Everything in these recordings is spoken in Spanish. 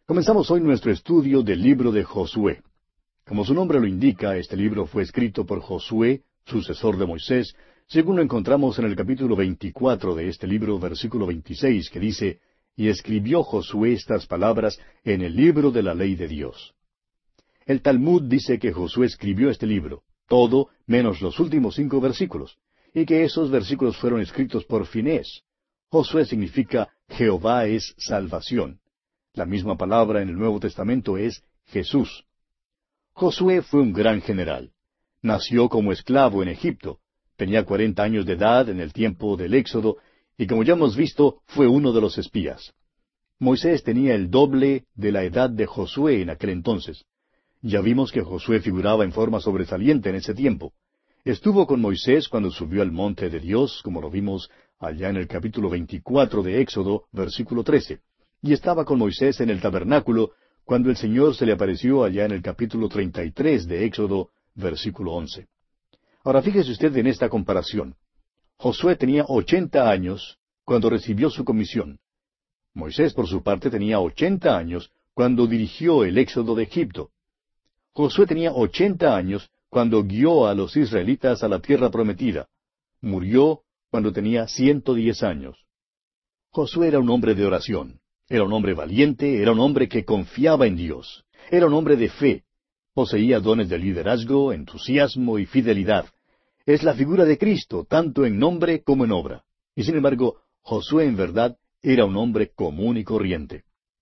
Comenzamos hoy nuestro estudio del libro de Josué. Como su nombre lo indica, este libro fue escrito por Josué, sucesor de Moisés, según lo encontramos en el capítulo 24 de este libro, versículo 26, que dice, «Y escribió Josué estas palabras en el libro de la ley de Dios». El Talmud dice que Josué escribió este libro, todo menos los últimos 5 versículos, y que esos versículos fueron escritos por Finés. Josué significa Jehová es salvación. La misma palabra en el Nuevo Testamento es Jesús. Josué fue un gran general. Nació como esclavo en Egipto. Tenía 40 años de edad en el tiempo del Éxodo, y como ya hemos visto, fue uno de los espías. Moisés tenía el doble de la edad de Josué en aquel entonces. Ya vimos que Josué figuraba en forma sobresaliente en ese tiempo. Estuvo con Moisés cuando subió al monte de Dios, como lo vimos allá en el capítulo 24 de Éxodo, versículo 13. Y estaba con Moisés en el tabernáculo, cuando el Señor se le apareció allá en el capítulo 33 de Éxodo, versículo 11. Ahora fíjese usted en esta comparación. Josué tenía 80 años cuando recibió su comisión. Moisés, por su parte, tenía 80 años cuando dirigió el éxodo de Egipto. Josué tenía 80 años cuando guió a los israelitas a la tierra prometida. Murió cuando tenía 110 años. Josué era un hombre de oración. Era un hombre valiente, era un hombre que confiaba en Dios. Era un hombre de fe. Poseía dones de liderazgo, entusiasmo y fidelidad. Es la figura de Cristo, tanto en nombre como en obra. Y sin embargo, Josué en verdad era un hombre común y corriente.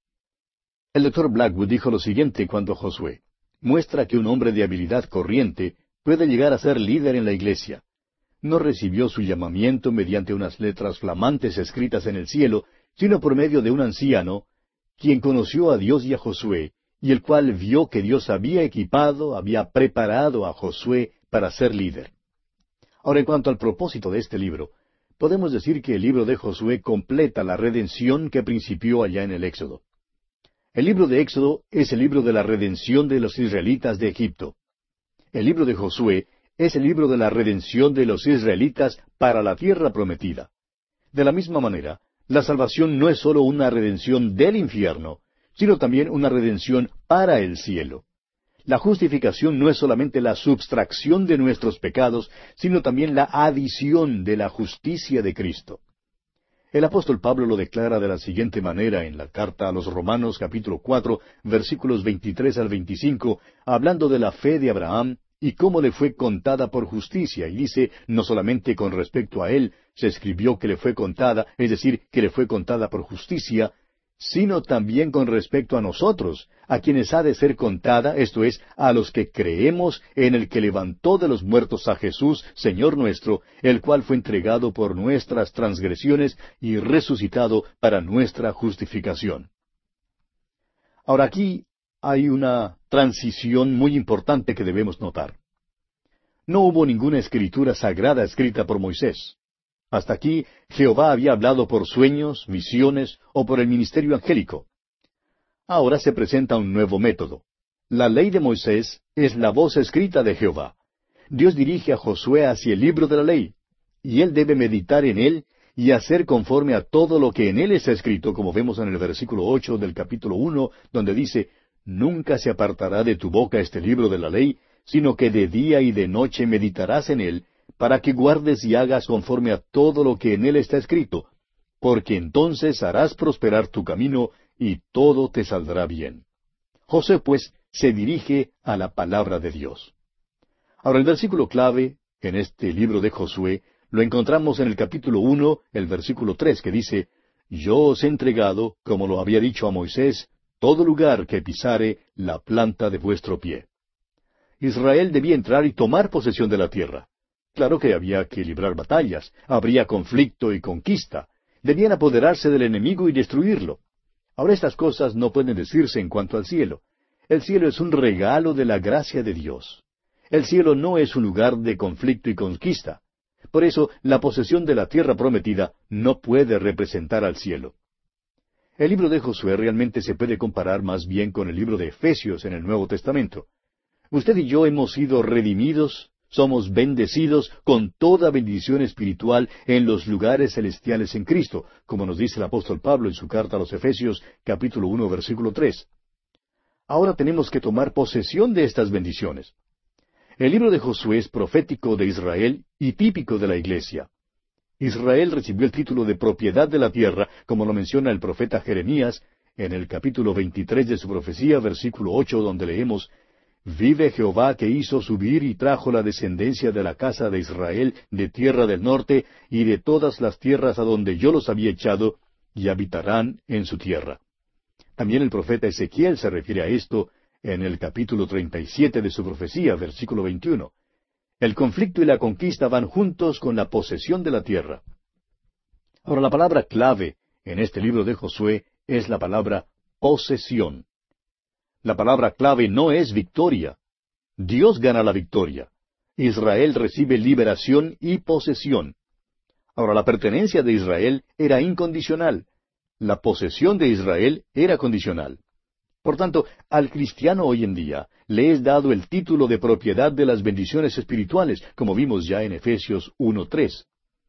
El Dr. Blackwood dijo lo siguiente cuanto a Josué. Muestra que un hombre de habilidad corriente puede llegar a ser líder en la iglesia. No recibió su llamamiento mediante unas letras flamantes escritas en el cielo, sino por medio de un anciano, quien conoció a Dios y a Josué, y el cual vio que Dios había equipado, había preparado a Josué para ser líder. Ahora, en cuanto al propósito de este libro, podemos decir que el libro de Josué completa la redención que principió allá en el Éxodo. El libro de Éxodo es el libro de la redención de los israelitas de Egipto. El libro de Josué es el libro de la redención de los israelitas para la tierra prometida. De la misma manera, la salvación no es sólo una redención del infierno, sino también una redención para el cielo. La justificación no es solamente la subtracción de nuestros pecados, sino también la adición de la justicia de Cristo. El apóstol Pablo lo declara de la siguiente manera en la carta a los Romanos capítulo 4, versículos 23 al 25, hablando de la fe de Abraham y cómo le fue contada por justicia, y dice, no solamente con respecto a él se escribió que le fue contada, es decir, que le fue contada por justicia, sino también con respecto a nosotros, a quienes ha de ser contada, esto es, a los que creemos en el que levantó de los muertos a Jesús, Señor nuestro, el cual fue entregado por nuestras transgresiones y resucitado para nuestra justificación. Ahora aquí hay una transición muy importante que debemos notar. No hubo ninguna escritura sagrada escrita por Moisés. Hasta aquí Jehová había hablado por sueños, visiones o por el ministerio angélico. Ahora se presenta un nuevo método. La ley de Moisés es la voz escrita de Jehová. Dios dirige a Josué hacia el libro de la ley, y él debe meditar en él y hacer conforme a todo lo que en él está escrito, como vemos en el versículo 8 del capítulo 1, donde dice, «Nunca se apartará de tu boca este libro de la ley, sino que de día y de noche meditarás en él, para que guardes y hagas conforme a todo lo que en él está escrito, porque entonces harás prosperar tu camino y todo te saldrá bien». Josué, pues, se dirige a la palabra de Dios. Ahora, el versículo clave en este libro de Josué lo encontramos en el capítulo 1, el versículo 3, que dice, «Yo os he entregado, como lo había dicho a Moisés, todo lugar que pisare la planta de vuestro pie». Israel debía entrar y tomar posesión de la tierra. Claro que había que librar batallas, habría conflicto y conquista. Debían apoderarse del enemigo y destruirlo. Ahora estas cosas no pueden decirse en cuanto al cielo. El cielo es un regalo de la gracia de Dios. El cielo no es un lugar de conflicto y conquista. Por eso, la posesión de la tierra prometida no puede representar al cielo. El libro de Josué realmente se puede comparar más bien con el libro de Efesios en el Nuevo Testamento. Usted y yo hemos sido redimidos, somos bendecidos con toda bendición espiritual en los lugares celestiales en Cristo, como nos dice el apóstol Pablo en su carta a los Efesios, capítulo 1, versículo 3. Ahora tenemos que tomar posesión de estas bendiciones. El libro de Josué es profético de Israel y típico de la iglesia. Israel recibió el título de propiedad de la tierra, como lo menciona el profeta Jeremías en el capítulo 23 de su profecía, versículo 8, donde leemos: «Vive Jehová que hizo subir y trajo la descendencia de la casa de Israel de tierra del norte y de todas las tierras a donde yo los había echado, y habitarán en su tierra». También el profeta Ezequiel se refiere a esto en el capítulo 37 de su profecía, versículo 21. El conflicto y la conquista van juntos con la posesión de la tierra. Ahora, la palabra clave en este libro de Josué es la palabra posesión. La palabra clave no es victoria. Dios gana la victoria. Israel recibe liberación y posesión. Ahora, la pertenencia de Israel era incondicional. La posesión de Israel era condicional. Por tanto, al cristiano hoy en día le es dado el título de propiedad de las bendiciones espirituales, como vimos ya en Efesios 1:3.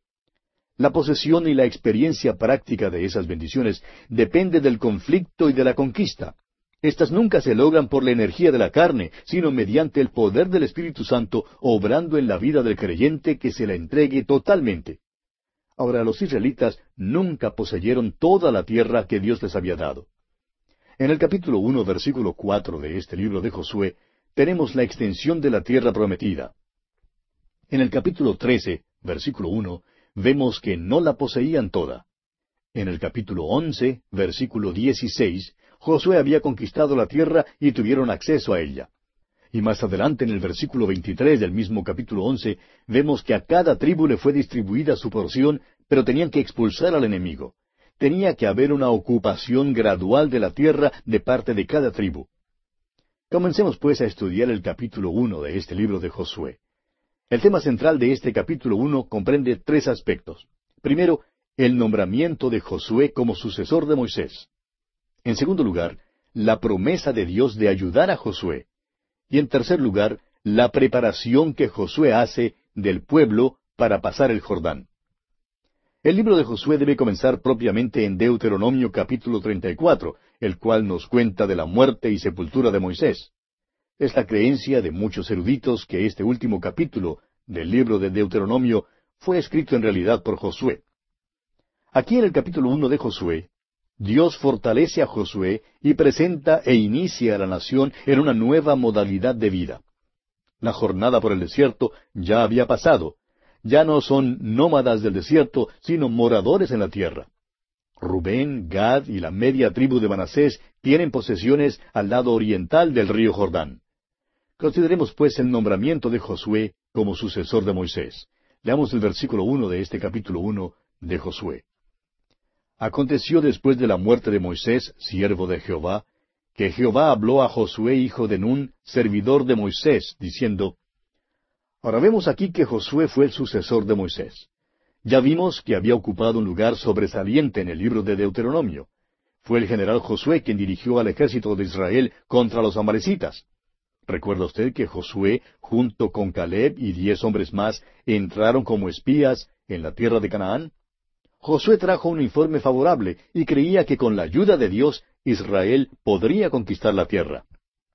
La posesión y la experiencia práctica de esas bendiciones depende del conflicto y de la conquista. Estas nunca se logran por la energía de la carne, sino mediante el poder del Espíritu Santo obrando en la vida del creyente que se la entregue totalmente. Ahora, los israelitas nunca poseyeron toda la tierra que Dios les había dado. En el capítulo 1, versículo 4 de este libro de Josué, tenemos la extensión de la tierra prometida. En el capítulo 13, versículo 1, vemos que no la poseían toda. En el capítulo 11, versículo 16, Josué había conquistado la tierra y tuvieron acceso a ella. Y más adelante en el versículo 23 del mismo capítulo 11, vemos que a cada tribu le fue distribuida su porción, pero tenían que expulsar al enemigo. Tenía que haber una ocupación gradual de la tierra de parte de cada tribu. Comencemos pues a estudiar el capítulo 1 de este libro de Josué. El tema central de este capítulo 1 comprende tres aspectos. Primero, el nombramiento de Josué como sucesor de Moisés. En segundo lugar, la promesa de Dios de ayudar a Josué. Y en tercer lugar, la preparación que Josué hace del pueblo para pasar el Jordán. El libro de Josué debe comenzar propiamente en Deuteronomio capítulo 34, el cual nos cuenta de la muerte y sepultura de Moisés. Es la creencia de muchos eruditos que este último capítulo del libro de Deuteronomio fue escrito en realidad por Josué. Aquí en el capítulo 1 de Josué, Dios fortalece a Josué y presenta e inicia a la nación en una nueva modalidad de vida. La jornada por el desierto ya había pasado. Ya no son nómadas del desierto, sino moradores en la tierra. Rubén, Gad y la media tribu de Manasés tienen posesiones al lado oriental del río Jordán. Consideremos pues el nombramiento de Josué como sucesor de Moisés. Leamos el versículo 1 de este capítulo 1 de Josué. Aconteció después de la muerte de Moisés, siervo de Jehová, que Jehová habló a Josué hijo de Nun, servidor de Moisés, diciendo: Ahora vemos aquí que Josué fue el sucesor de Moisés. Ya vimos que había ocupado un lugar sobresaliente en el libro de Deuteronomio. Fue el general Josué quien dirigió al ejército de Israel contra los amalecitas. ¿Recuerda usted que Josué, junto con Caleb y 10 hombres más, entraron como espías en la tierra de Canaán? Josué trajo un informe favorable y creía que con la ayuda de Dios, Israel podría conquistar la tierra.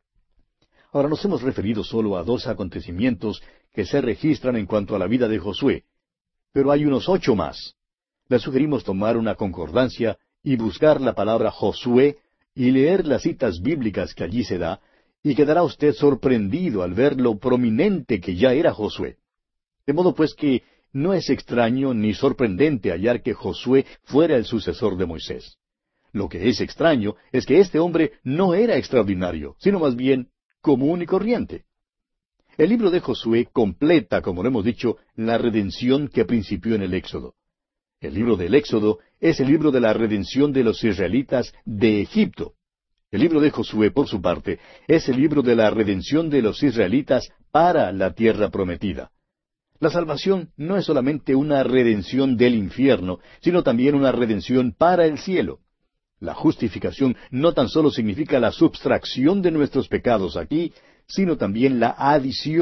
Ahora nos hemos referido solo a 2 acontecimientos que se registran en cuanto a la vida de Josué, pero hay unos 8 más. Le sugerimos tomar una concordancia y buscar la palabra Josué y leer las citas bíblicas que allí se da, y quedará usted sorprendido al ver lo prominente que ya era Josué. De modo pues que no es extraño ni sorprendente hallar que Josué fuera el sucesor de Moisés. Lo que es extraño es que este hombre no era extraordinario, sino más bien común y corriente. El libro de Josué completa, como lo hemos dicho, la redención que principió en el Éxodo. El libro del Éxodo es el libro de la redención de los israelitas de Egipto. El libro de Josué, por su parte, es el libro de la redención de los israelitas para la tierra prometida. La salvación no es solamente una redención del infierno, sino también una redención para el cielo. La justificación no tan solo significa la subtracción de nuestros pecados aquí, sino también la adición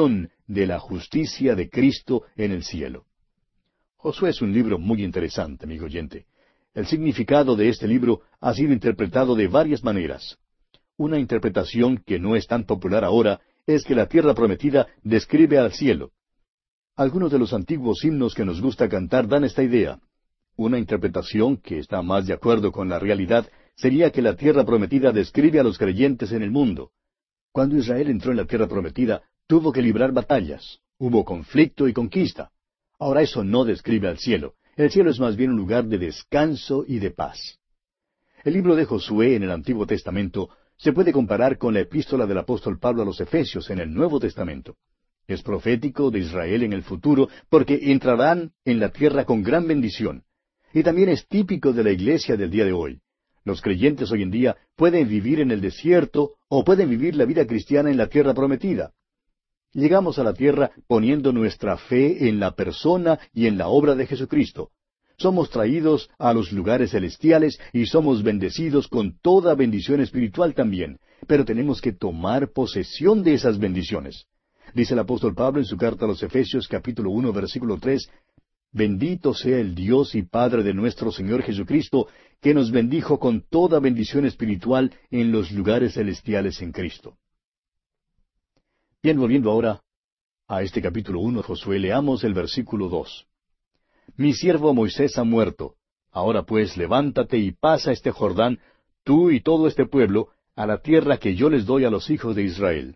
de la justicia de Cristo en el cielo. Josué es un libro muy interesante, amigo oyente. El significado de este libro ha sido interpretado de varias maneras. Una interpretación que no es tan popular ahora es que la tierra prometida describe al cielo. Algunos de los antiguos himnos que nos gusta cantar dan esta idea. Una interpretación que está más de acuerdo con la realidad sería que la tierra prometida describe a los creyentes en el mundo. Cuando Israel entró en la tierra prometida, tuvo que librar batallas. Hubo conflicto y conquista. Ahora eso no describe al cielo. El cielo es más bien un lugar de descanso y de paz. El libro de Josué en el Antiguo Testamento se puede comparar con la epístola del apóstol Pablo a los Efesios en el Nuevo Testamento. Es profético de Israel en el futuro porque entrarán en la tierra con gran bendición. Y también es típico de la iglesia del día de hoy. Los creyentes hoy en día pueden vivir en el desierto o pueden vivir la vida cristiana en la tierra prometida. Llegamos a la tierra poniendo nuestra fe en la persona y en la obra de Jesucristo. Somos traídos a los lugares celestiales y somos bendecidos con toda bendición espiritual también, pero tenemos que tomar posesión de esas bendiciones. Dice el apóstol Pablo en su carta a los Efesios capítulo 1 versículo 3, «Bendito sea el Dios y Padre de nuestro Señor Jesucristo, que nos bendijo con toda bendición espiritual en los lugares celestiales en Cristo». Bien, volviendo ahora a este capítulo 1 de Josué, leamos el versículo 2. «Mi siervo Moisés ha muerto. Ahora pues levántate y pasa este Jordán, tú y todo este pueblo, a la tierra que yo les doy a los hijos de Israel».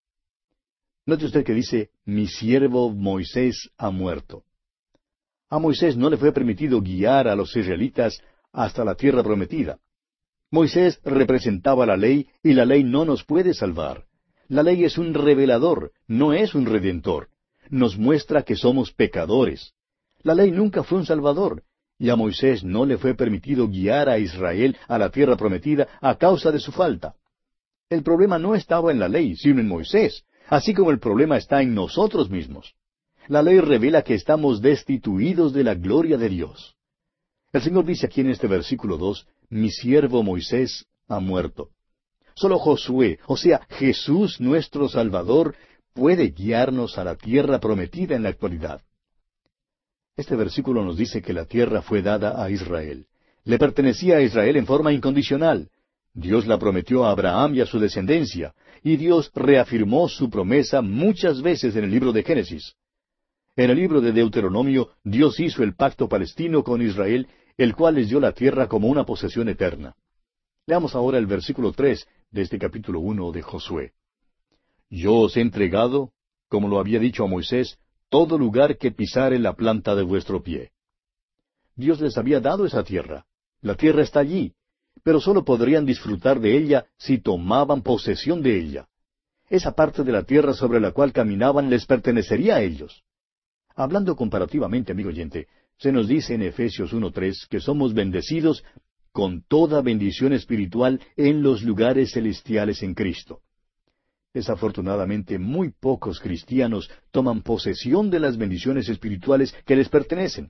Note usted que dice, «Mi siervo Moisés ha muerto». A Moisés no le fue permitido guiar a los israelitas hasta la tierra prometida. Moisés representaba la ley y la ley no nos puede salvar. La ley es un revelador, no es un redentor. Nos muestra que somos pecadores. La ley nunca fue un salvador, y a Moisés no le fue permitido guiar a Israel a la tierra prometida a causa de su falta. El problema no estaba en la ley, sino en Moisés, así como el problema está en nosotros mismos. La ley revela que estamos destituidos de la gloria de Dios. El Señor dice aquí en este versículo 2, «Mi siervo Moisés ha muerto». Solo Josué, o sea, Jesús nuestro Salvador, puede guiarnos a la tierra prometida en la actualidad. Este versículo nos dice que la tierra fue dada a Israel. Le pertenecía a Israel en forma incondicional. Dios la prometió a Abraham y a su descendencia, y Dios reafirmó su promesa muchas veces en el libro de Génesis. En el libro de Deuteronomio, Dios hizo el pacto palestino con Israel, el cual les dio la tierra como una posesión eterna. Leamos ahora el versículo 3 de este capítulo 1 de Josué. «Yo os he entregado, como lo había dicho a Moisés, todo lugar que pisare la planta de vuestro pie». Dios les había dado esa tierra. La tierra está allí, pero sólo podrían disfrutar de ella si tomaban posesión de ella. Esa parte de la tierra sobre la cual caminaban les pertenecería a ellos. Hablando comparativamente, amigo oyente, se nos dice en Efesios 1:3 que somos bendecidos con toda bendición espiritual en los lugares celestiales en Cristo. Desafortunadamente, muy pocos cristianos toman posesión de las bendiciones espirituales que les pertenecen.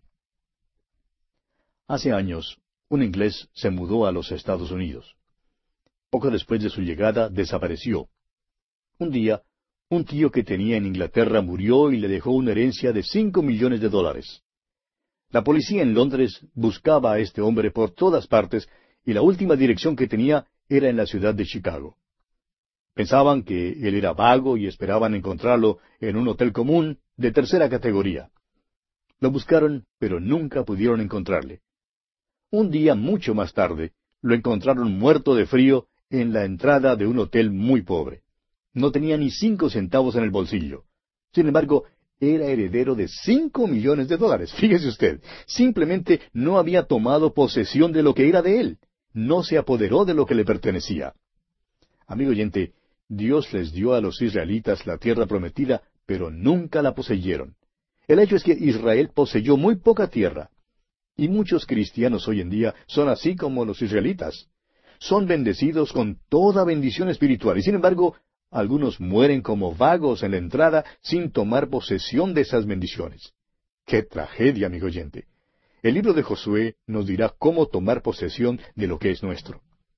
Hace años, un inglés se mudó a los Estados Unidos. Poco después de su llegada, desapareció. Un día, un tío que tenía en Inglaterra murió y le dejó una herencia de $5 millones. La policía en Londres buscaba a este hombre por todas partes y la última dirección que tenía era en la ciudad de Chicago. Pensaban que él era vago y esperaban encontrarlo en un hotel común de tercera categoría. Lo buscaron, pero nunca pudieron encontrarle. Un día mucho más tarde, lo encontraron muerto de frío en la entrada de un hotel muy pobre. No tenía ni 5 centavos en el bolsillo. Sin embargo, era heredero de $5 millones. Fíjese usted, simplemente no había tomado posesión de lo que era de él. No se apoderó de lo que le pertenecía. Amigo oyente, Dios les dio a los israelitas la tierra prometida, pero nunca la poseyeron. El hecho es que Israel poseyó muy poca tierra. Y muchos cristianos hoy en día son así como los israelitas. Son bendecidos con toda bendición espiritual, y sin embargo, algunos mueren como vagos en la entrada sin tomar posesión de esas bendiciones. ¡Qué tragedia, amigo oyente! El libro de Josué nos dirá cómo tomar posesión de lo que es nuestro.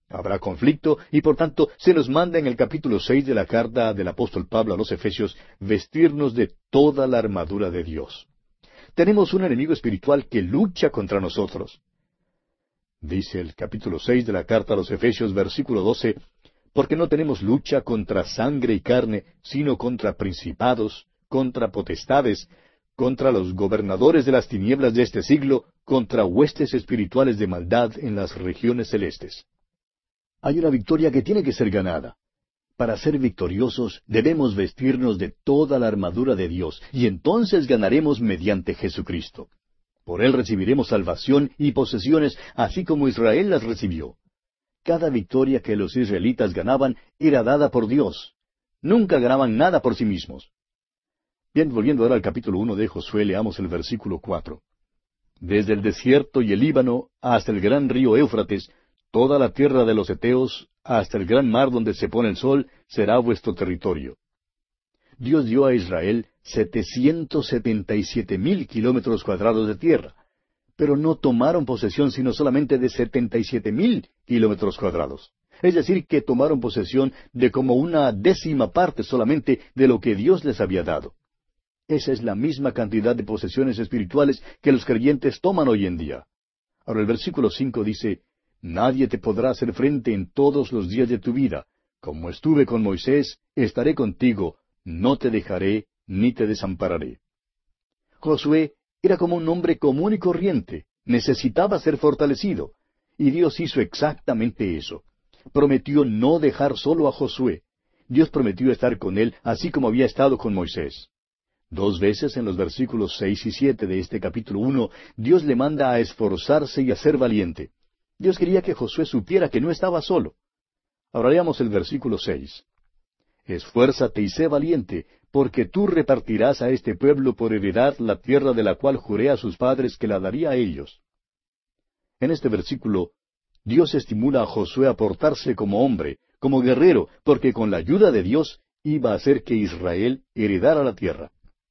Habrá conflicto y por tanto se nos manda en el capítulo 6 de la carta del apóstol Pablo a los Efesios vestirnos de toda la armadura de Dios. Tenemos un enemigo espiritual que lucha contra nosotros. Dice el capítulo 6 de la carta a los Efesios, versículo 12, porque no tenemos lucha contra sangre y carne, sino contra principados, contra potestades, contra los gobernadores de las tinieblas de este siglo, contra huestes espirituales de maldad en las regiones celestes. Hay una victoria que tiene que ser ganada. Para ser victoriosos debemos vestirnos de toda la armadura de Dios, y entonces ganaremos mediante Jesucristo. Por Él recibiremos salvación y posesiones, así como Israel las recibió. Cada victoria que los israelitas ganaban era dada por Dios. Nunca ganaban nada por sí mismos. Bien, volviendo ahora al capítulo 1 de Josué, leamos el versículo 4. Desde el desierto y el Líbano hasta el gran río Éufrates, toda la tierra de los Heteos, hasta el gran mar donde se pone el sol, será vuestro territorio. Dios dio a Israel 777,000 kilómetros cuadrados de tierra, pero no tomaron posesión sino solamente de 77,000 kilómetros cuadrados. Es decir, que tomaron posesión de como una décima parte solamente de lo que Dios les había dado. Esa es la misma cantidad de posesiones espirituales que los creyentes toman hoy en día. Ahora el versículo 5 dice, nadie te podrá hacer frente en todos los días de tu vida. Como estuve con Moisés, estaré contigo, no te dejaré ni te desampararé. Josué era como un hombre común y corriente, necesitaba ser fortalecido, y Dios hizo exactamente eso. Prometió no dejar solo a Josué. Dios prometió estar con él, así como había estado con Moisés. 2 veces en los versículos 6 y 7 de este capítulo 1, Dios le manda a esforzarse y a ser valiente. Dios quería que Josué supiera que no estaba solo. Ahora leamos el versículo 6. Esfuérzate y sé valiente, porque tú repartirás a este pueblo por heredad la tierra de la cual juré a sus padres que la daría a ellos. En este versículo, Dios estimula a Josué a portarse como hombre, como guerrero, porque con la ayuda de Dios iba a hacer que Israel heredara la tierra.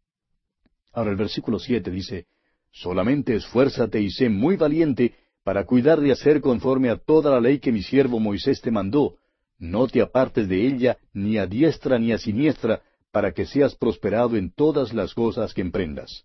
Ahora el versículo 7 dice, solamente esfuérzate y sé muy valiente para cuidar de hacer conforme a toda la ley que mi siervo Moisés te mandó. No te apartes de ella ni a diestra ni a siniestra, para que seas prosperado en todas las cosas que emprendas.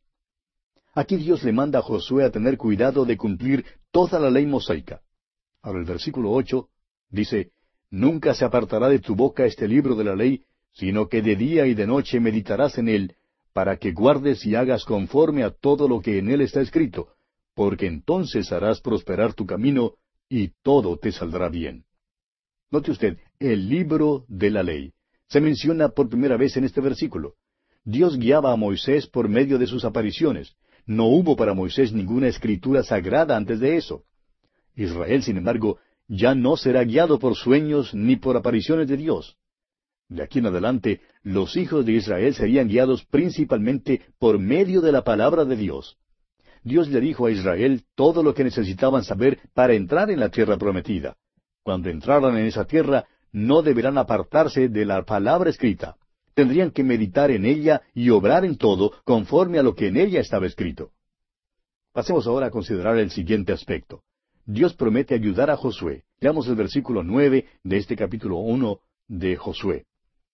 Aquí Dios le manda a Josué a tener cuidado de cumplir toda la ley mosaica. Ahora el versículo 8 dice, nunca se apartará de tu boca este libro de la ley, sino que de día y de noche meditarás en él, para que guardes y hagas conforme a todo lo que en él está escrito, porque entonces harás prosperar tu camino, y todo te saldrá bien. Note usted, el libro de la ley. Se menciona por primera vez en este versículo. Dios guiaba a Moisés por medio de sus apariciones. No hubo para Moisés ninguna escritura sagrada antes de eso. Israel, sin embargo, ya no será guiado por sueños ni por apariciones de Dios. De aquí en adelante, los hijos de Israel serían guiados principalmente por medio de la palabra de Dios. Dios le dijo a Israel todo lo que necesitaban saber para entrar en la tierra prometida. Cuando entraran en esa tierra, no deberán apartarse de la palabra escrita. Tendrían que meditar en ella y obrar en todo conforme a lo que en ella estaba escrito. Pasemos ahora a considerar el siguiente aspecto. Dios promete ayudar a Josué. Leamos el versículo 9 de este capítulo 1 de Josué.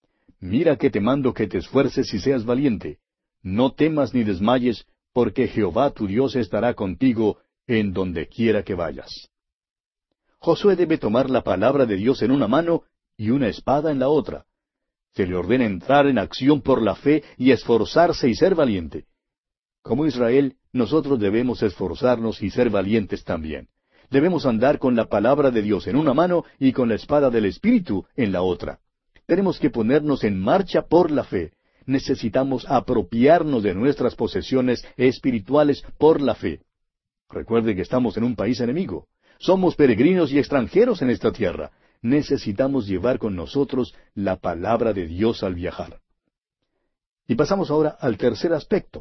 Mira que te mando que te esfuerces y seas valiente. No temas ni desmayes, porque Jehová tu Dios estará contigo en donde quiera que vayas. Josué debe tomar la palabra de Dios en una mano y una espada en la otra. Se le ordena entrar en acción por la fe y esforzarse y ser valiente. Como Israel, nosotros debemos esforzarnos y ser valientes también. Debemos andar con la palabra de Dios en una mano y con la espada del Espíritu en la otra. Tenemos que ponernos en marcha por la fe. Necesitamos apropiarnos de nuestras posesiones espirituales por la fe. Recuerde que estamos en un país enemigo. Somos peregrinos y extranjeros en esta tierra. Necesitamos llevar con nosotros la palabra de Dios al viajar. Y pasamos ahora al tercer aspecto.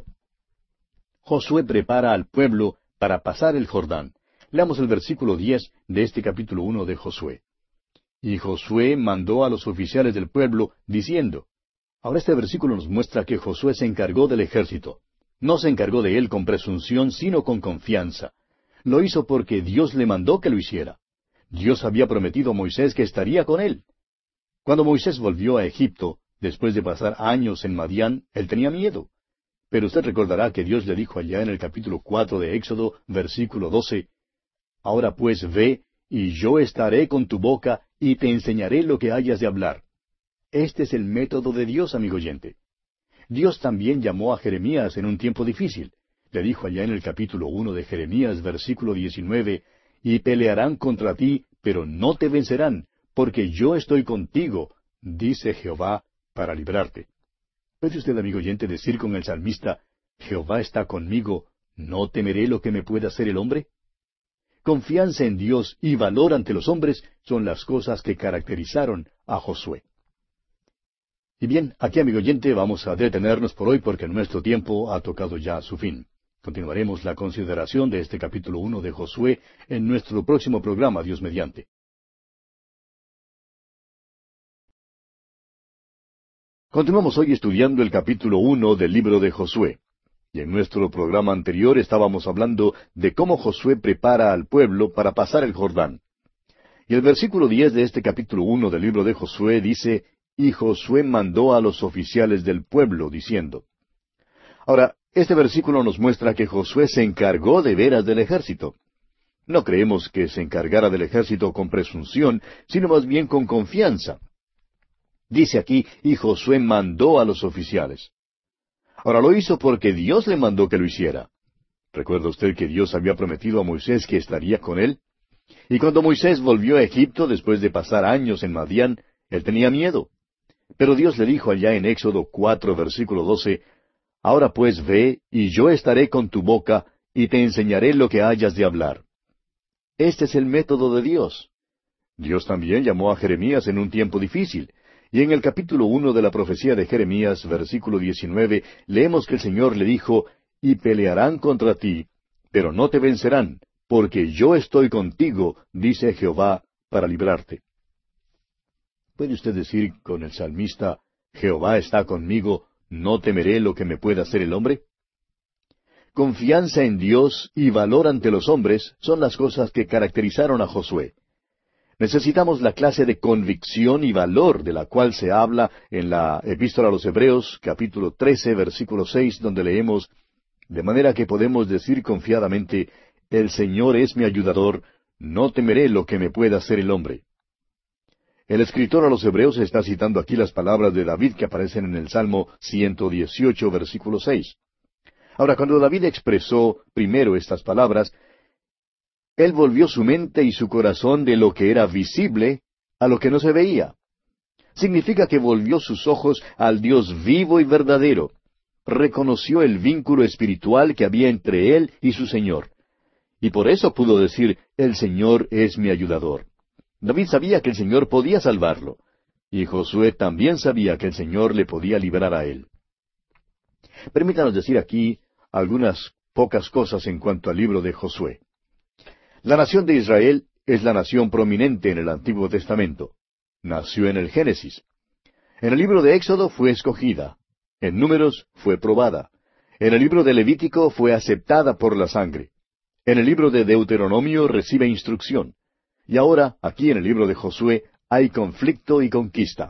Josué prepara al pueblo para pasar el Jordán. Leamos el versículo 10 de este capítulo 1 de Josué. Y Josué mandó a los oficiales del pueblo, diciendo. Ahora este versículo nos muestra que Josué se encargó del ejército. No se encargó de él con presunción, sino con confianza. Lo hizo porque Dios le mandó que lo hiciera. Dios había prometido a Moisés que estaría con él. Cuando Moisés volvió a Egipto, después de pasar años en Madián, él tenía miedo. Pero usted recordará que Dios le dijo allá en el capítulo 4 de Éxodo, versículo 12, Ahora pues ve, y yo estaré con tu boca, y te enseñaré lo que hayas de hablar. Este es el método de Dios, amigo oyente. Dios también llamó a Jeremías en un tiempo difícil. Le dijo allá en el capítulo 1 de Jeremías, versículo 19, Y pelearán contra ti, pero no te vencerán, porque yo estoy contigo, dice Jehová, para librarte. ¿Puede usted, amigo oyente, decir con el salmista, Jehová está conmigo, no temeré lo que me pueda hacer el hombre? Confianza en Dios y valor ante los hombres son las cosas que caracterizaron a Josué. Y bien, aquí, amigo oyente, vamos a detenernos por hoy porque nuestro tiempo ha tocado ya su fin. Continuaremos la consideración de este capítulo 1 de Josué en nuestro próximo programa, Dios mediante. Continuamos hoy estudiando el capítulo 1 del libro de Josué. Y en nuestro programa anterior estábamos hablando de cómo Josué prepara al pueblo para pasar el Jordán. Y el versículo 10 de este capítulo 1 del libro de Josué dice, Y Josué mandó a los oficiales del pueblo, diciendo. Ahora, este versículo nos muestra que Josué se encargó de veras del ejército. No creemos que se encargara del ejército con presunción, sino más bien con confianza. Dice aquí, y Josué mandó a los oficiales. Ahora lo hizo porque Dios le mandó que lo hiciera. ¿Recuerda usted que Dios había prometido a Moisés que estaría con él? Y cuando Moisés volvió a Egipto después de pasar años en Madián, él tenía miedo. Pero Dios le dijo allá en Éxodo 4, versículo 12, Ahora pues ve, y yo estaré con tu boca, y te enseñaré lo que hayas de hablar. Este es el método de Dios. Dios también llamó a Jeremías en un tiempo difícil. Y en el capítulo 1 de la profecía de Jeremías, versículo 19, leemos que el Señor le dijo, Y pelearán contra ti, pero no te vencerán, porque yo estoy contigo, dice Jehová, para librarte. ¿Puede usted decir con el salmista, Jehová está conmigo, no temeré lo que me pueda hacer el hombre? Confianza en Dios y valor ante los hombres son las cosas que caracterizaron a Josué. Necesitamos la clase de convicción y valor de la cual se habla en la Epístola a los Hebreos, capítulo 13, versículo 6, donde leemos, de manera que podemos decir confiadamente, El Señor es mi ayudador, no temeré lo que me pueda hacer el hombre. El escritor a los Hebreos está citando aquí las palabras de David que aparecen en el Salmo 118, versículo 6. Ahora, cuando David expresó primero estas palabras, él volvió su mente y su corazón de lo que era visible a lo que no se veía. Significa que volvió sus ojos al Dios vivo y verdadero. Reconoció el vínculo espiritual que había entre él y su Señor. Y por eso pudo decir, El Señor es mi ayudador. David sabía que el Señor podía salvarlo. Y Josué también sabía que el Señor le podía librar a él. Permítanos decir aquí algunas pocas cosas en cuanto al libro de Josué. La nación de Israel es la nación prominente en el Antiguo Testamento. Nació en el Génesis. En el libro de Éxodo fue escogida. En Números fue probada. En el libro de Levítico fue aceptada por la sangre. En el libro de Deuteronomio recibe instrucción. Y ahora, aquí en el libro de Josué, hay conflicto y conquista.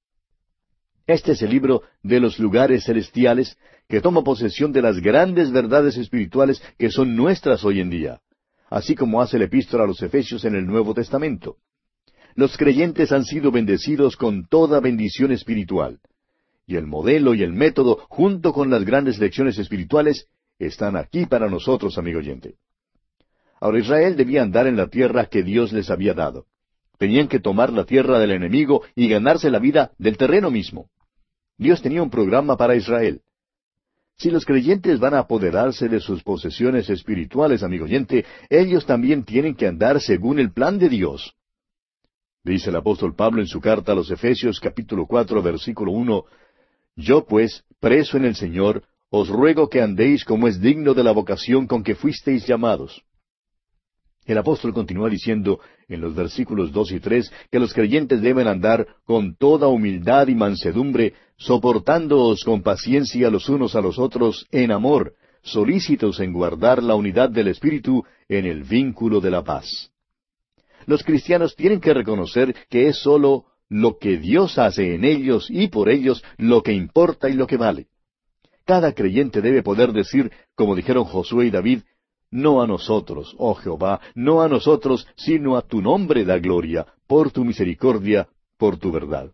Este es el libro de los lugares celestiales que toma posesión de las grandes verdades espirituales que son nuestras hoy en día, así como hace la epístola a los Efesios en el Nuevo Testamento. Los creyentes han sido bendecidos con toda bendición espiritual. Y el modelo y el método, junto con las grandes lecciones espirituales, están aquí para nosotros, amigo oyente. Ahora Israel debía andar en la tierra que Dios les había dado. Tenían que tomar la tierra del enemigo y ganarse la vida del terreno mismo. Dios tenía un programa para Israel. Si los creyentes van a apoderarse de sus posesiones espirituales, amigo oyente, ellos también tienen que andar según el plan de Dios. Dice el apóstol Pablo en su carta a los Efesios capítulo 4, versículo 1, Yo pues, preso en el Señor, os ruego que andéis como es digno de la vocación con que fuisteis llamados. El apóstol continúa diciendo en los versículos 2 y 3 que los creyentes deben andar con toda humildad y mansedumbre, soportándoos con paciencia los unos a los otros en amor, solícitos en guardar la unidad del Espíritu en el vínculo de la paz. Los cristianos tienen que reconocer que es sólo lo que Dios hace en ellos y por ellos lo que importa y lo que vale. Cada creyente debe poder decir, como dijeron Josué y David, no a nosotros, oh Jehová, no a nosotros, sino a tu nombre da gloria, por tu misericordia, por tu verdad.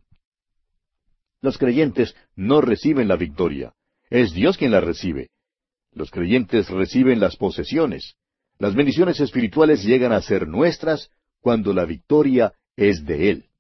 Los creyentes no reciben la victoria, es Dios quien la recibe. Los creyentes reciben las posesiones. Las bendiciones espirituales llegan a ser nuestras cuando la victoria es de Él.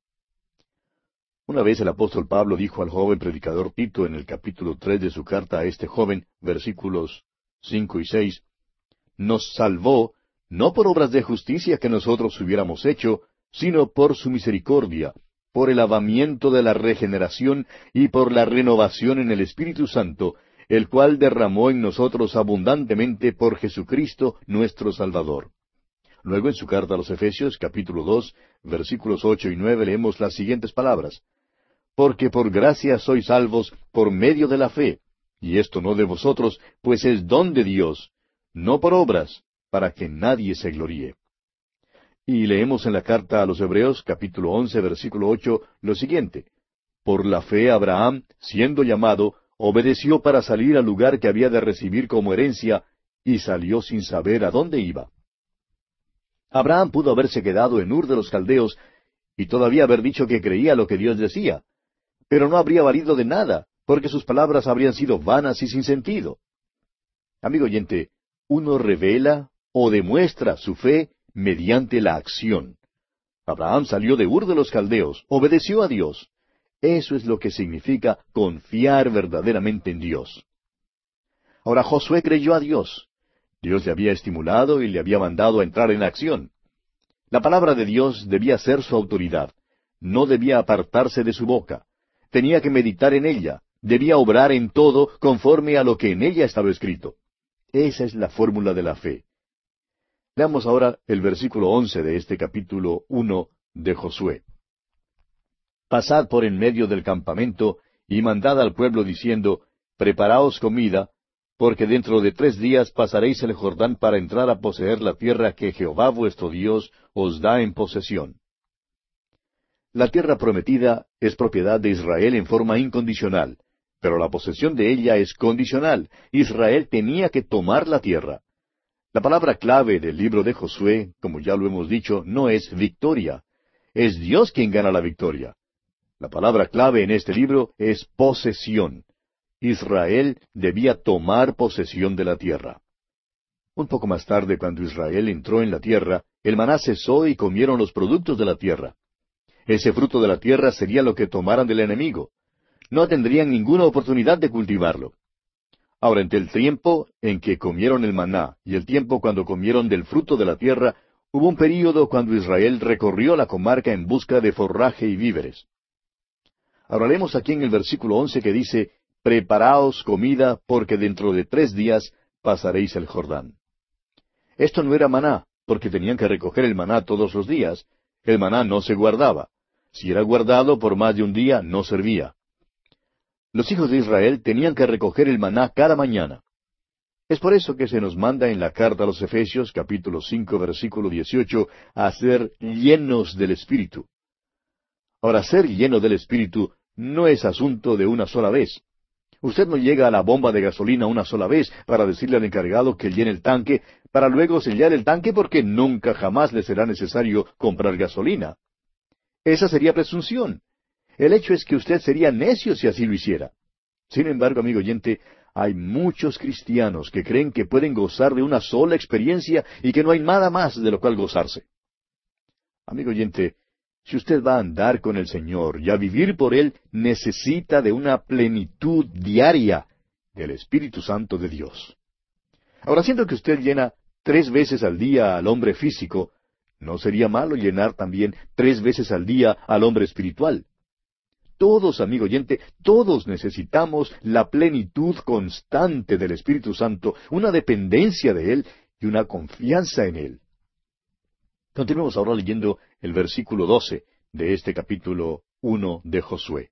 Una vez el apóstol Pablo dijo al joven predicador Tito en el capítulo 3 de su carta a este joven, versículos 5 y 6, nos salvó no por obras de justicia que nosotros hubiéramos hecho, sino por su misericordia, por el lavamiento de la regeneración y por la renovación en el Espíritu Santo, el cual derramó en nosotros abundantemente por Jesucristo nuestro Salvador. Luego en su carta a los Efesios, capítulo 2, versículos 8 y 9, leemos las siguientes palabras. Porque por gracia sois salvos por medio de la fe, y esto no de vosotros, pues es don de Dios, no por obras, para que nadie se gloríe. Y leemos en la carta a los Hebreos, capítulo 11, versículo 8, lo siguiente. Por la fe Abraham, siendo llamado, obedeció para salir al lugar que había de recibir como herencia, y salió sin saber a dónde iba. Abraham pudo haberse quedado en Ur de los Caldeos, y todavía haber dicho que creía lo que Dios decía, pero no habría valido de nada, porque sus palabras habrían sido vanas y sin sentido. Amigo oyente, uno revela o demuestra su fe mediante la acción. Abraham salió de Ur de los Caldeos, obedeció a Dios. Eso es lo que significa confiar verdaderamente en Dios. Ahora Josué creyó a Dios. Dios le había estimulado y le había mandado a entrar en acción. La palabra de Dios debía ser su autoridad. No debía apartarse de su boca. Tenía que meditar en ella. Debía obrar en todo conforme a lo que en ella estaba escrito. Esa es la fórmula de la fe. Leamos ahora el versículo 11 de este capítulo 1 de Josué. Pasad por en medio del campamento y mandad al pueblo diciendo, preparaos comida, porque dentro de 3 días pasaréis el Jordán para entrar a poseer la tierra que Jehová vuestro Dios os da en posesión. La tierra prometida es propiedad de Israel en forma incondicional, pero la posesión de ella es condicional. Israel tenía que tomar la tierra. La palabra clave del libro de Josué, como ya lo hemos dicho, no es victoria. Es Dios quien gana la victoria. La palabra clave en este libro es posesión. Israel debía tomar posesión de la tierra. Un poco más tarde, cuando Israel entró en la tierra, el maná cesó y comieron los productos de la tierra. Ese fruto de la tierra sería lo que tomaran del enemigo. No tendrían ninguna oportunidad de cultivarlo. Ahora, entre el tiempo en que comieron el maná y el tiempo cuando comieron del fruto de la tierra, hubo un período cuando Israel recorrió la comarca en busca de forraje y víveres. Ahora leemos aquí en el versículo 11 que dice, preparaos comida, porque dentro de 3 días pasaréis el Jordán. Esto no era maná, porque tenían que recoger el maná todos los días. El maná no se guardaba. Si era guardado por más de un día, no servía. Los hijos de Israel tenían que recoger el maná cada mañana. Es por eso que se nos manda en la carta a los Efesios, capítulo 5, versículo 18, a ser llenos del Espíritu. Ahora, ser lleno del Espíritu no es asunto de una sola vez. Usted no llega a la bomba de gasolina una sola vez para decirle al encargado que llene el tanque, para luego sellar el tanque porque nunca jamás le será necesario comprar gasolina. Esa sería presunción. El hecho es que usted sería necio si así lo hiciera. Sin embargo, amigo oyente, hay muchos cristianos que creen que pueden gozar de una sola experiencia y que no hay nada más de lo cual gozarse. Amigo oyente, si usted va a andar con el Señor y a vivir por Él, necesita de una plenitud diaria del Espíritu Santo de Dios. Ahora, siendo que usted llena 3 veces al día al hombre físico, ¿no sería malo llenar también 3 veces al día al hombre espiritual? Todos, amigo oyente, todos necesitamos la plenitud constante del Espíritu Santo, una dependencia de Él y una confianza en Él. Continuemos ahora leyendo el versículo 12 de este capítulo 1 de Josué.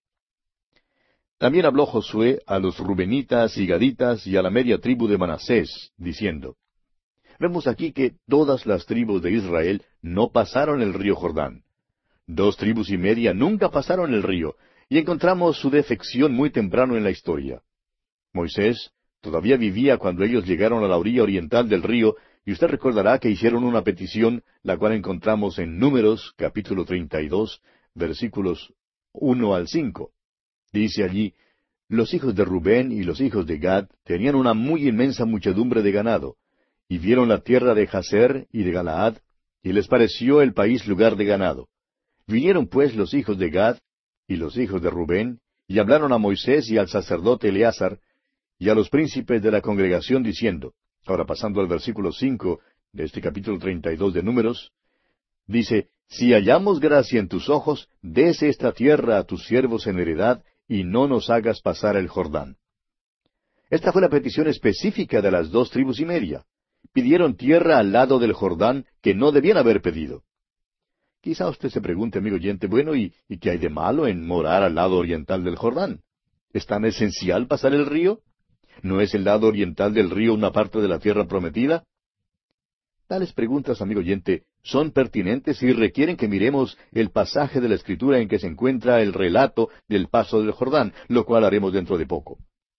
También habló Josué a los rubenitas y gaditas y a la media tribu de Manasés, diciendo, Vemos aquí que todas las tribus de Israel no pasaron el río Jordán. 2,5 tribus nunca pasaron el río, y encontramos su defección muy temprano en la historia. Moisés todavía vivía cuando ellos llegaron a la orilla oriental del río, y usted recordará que hicieron una petición, la cual encontramos en Números, capítulo 32, versículos 1 al 5. Dice allí: los hijos de Rubén y los hijos de Gad tenían una muy inmensa muchedumbre de ganado, y vieron la tierra de Jazer y de Galaad, y les pareció el país lugar de ganado. Vinieron pues los hijos de Gad y los hijos de Rubén, y hablaron a Moisés y al sacerdote Eleazar, y a los príncipes de la congregación, diciendo, ahora pasando al versículo 5 de este capítulo 32 de Números, dice: si hallamos gracia en tus ojos, des esta tierra a tus siervos en heredad, y no nos hagas pasar el Jordán. Esta fue la petición específica de las 2,5 tribus. Pidieron tierra al lado del Jordán que no debían haber pedido. Quizá usted se pregunte, amigo oyente, bueno, ¿y qué hay de malo en morar al lado oriental del Jordán? ¿Es tan esencial pasar el río? ¿No es el lado oriental del río una parte de la tierra prometida? Tales preguntas, amigo oyente, son pertinentes y requieren que miremos el pasaje de la Escritura en que se encuentra el relato del paso del Jordán, lo cual haremos dentro de poco.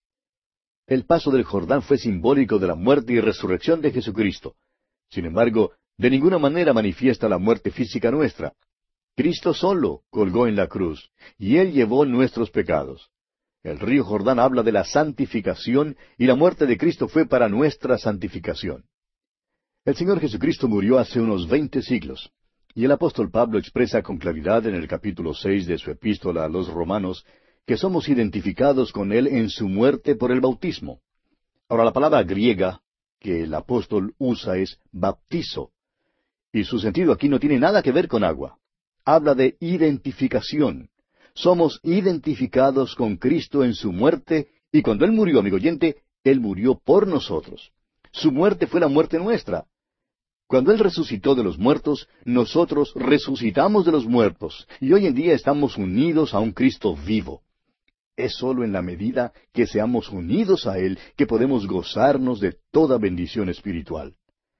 El paso del Jordán fue simbólico de la muerte y resurrección de Jesucristo. Sin embargo, de ninguna manera manifiesta la muerte física nuestra. Cristo solo colgó en la cruz, y Él llevó nuestros pecados. El río Jordán habla de la santificación, y la muerte de Cristo fue para nuestra santificación. El Señor Jesucristo murió hace unos 20 siglos, y el apóstol Pablo expresa con claridad en el capítulo 6 de su epístola a los Romanos que somos identificados con Él en su muerte por el bautismo. Ahora, la palabra griega que el apóstol usa es baptizo, y su sentido aquí no tiene nada que ver con agua. Habla de identificación. Somos identificados con Cristo en su muerte, y cuando Él murió, amigo oyente, Él murió por nosotros. Su muerte fue la muerte nuestra. Cuando Él resucitó de los muertos, nosotros resucitamos de los muertos, y hoy en día estamos unidos a un Cristo vivo. Es sólo en la medida que seamos unidos a Él que podemos gozarnos de toda bendición espiritual.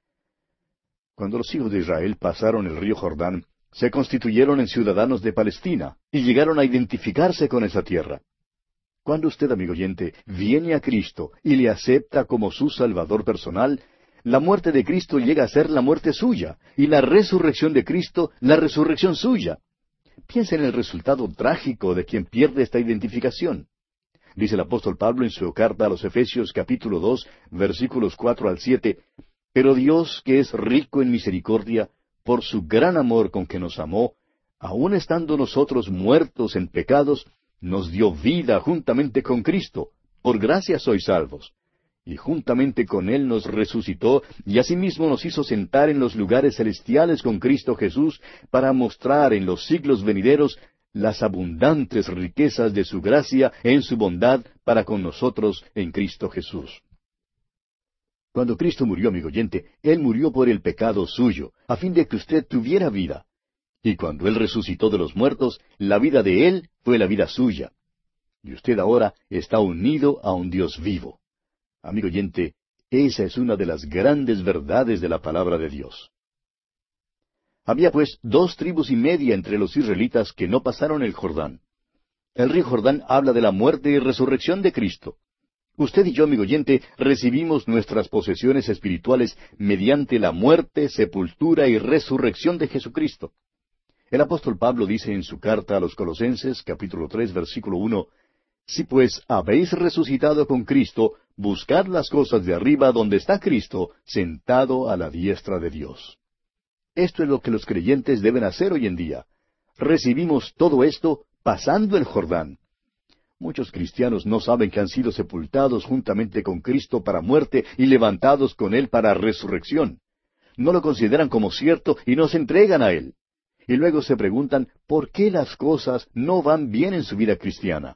Cuando los hijos de Israel pasaron el río Jordán, se constituyeron en ciudadanos de Palestina, y llegaron a identificarse con esa tierra. Cuando usted, amigo oyente, viene a Cristo y le acepta como su Salvador personal, la muerte de Cristo llega a ser la muerte suya, y la resurrección de Cristo, la resurrección suya. Piensa en el resultado trágico de quien pierde esta identificación. Dice el apóstol Pablo en su carta a los Efesios capítulo 2, versículos 4 al 7, pero Dios, que es rico en misericordia, por su gran amor con que nos amó, aun estando nosotros muertos en pecados, nos dio vida juntamente con Cristo. Por gracia sois salvos. Y juntamente con Él nos resucitó, y asimismo nos hizo sentar en los lugares celestiales con Cristo Jesús, para mostrar en los siglos venideros las abundantes riquezas de su gracia en su bondad para con nosotros en Cristo Jesús. Cuando Cristo murió, amigo oyente, Él murió por el pecado suyo, a fin de que usted tuviera vida. Y cuando Él resucitó de los muertos, la vida de Él fue la vida suya. Y usted ahora está unido a un Dios vivo. Amigo oyente, esa es una de las grandes verdades de la palabra de Dios. Había pues 2,5 tribus entre los israelitas que no pasaron el Jordán. El río Jordán habla de la muerte y resurrección de Cristo. Usted y yo, amigo oyente, recibimos nuestras posesiones espirituales mediante la muerte, sepultura y resurrección de Jesucristo. El apóstol Pablo dice en su carta a los Colosenses, capítulo 3, versículo 1, si pues habéis resucitado con Cristo, buscad las cosas de arriba donde está Cristo, sentado a la diestra de Dios. Esto es lo que los creyentes deben hacer hoy en día. Recibimos todo esto pasando el Jordán. Muchos cristianos no saben que han sido sepultados juntamente con Cristo para muerte y levantados con Él para resurrección. No lo consideran como cierto y no se entregan a Él. Y luego se preguntan por qué las cosas no van bien en su vida cristiana.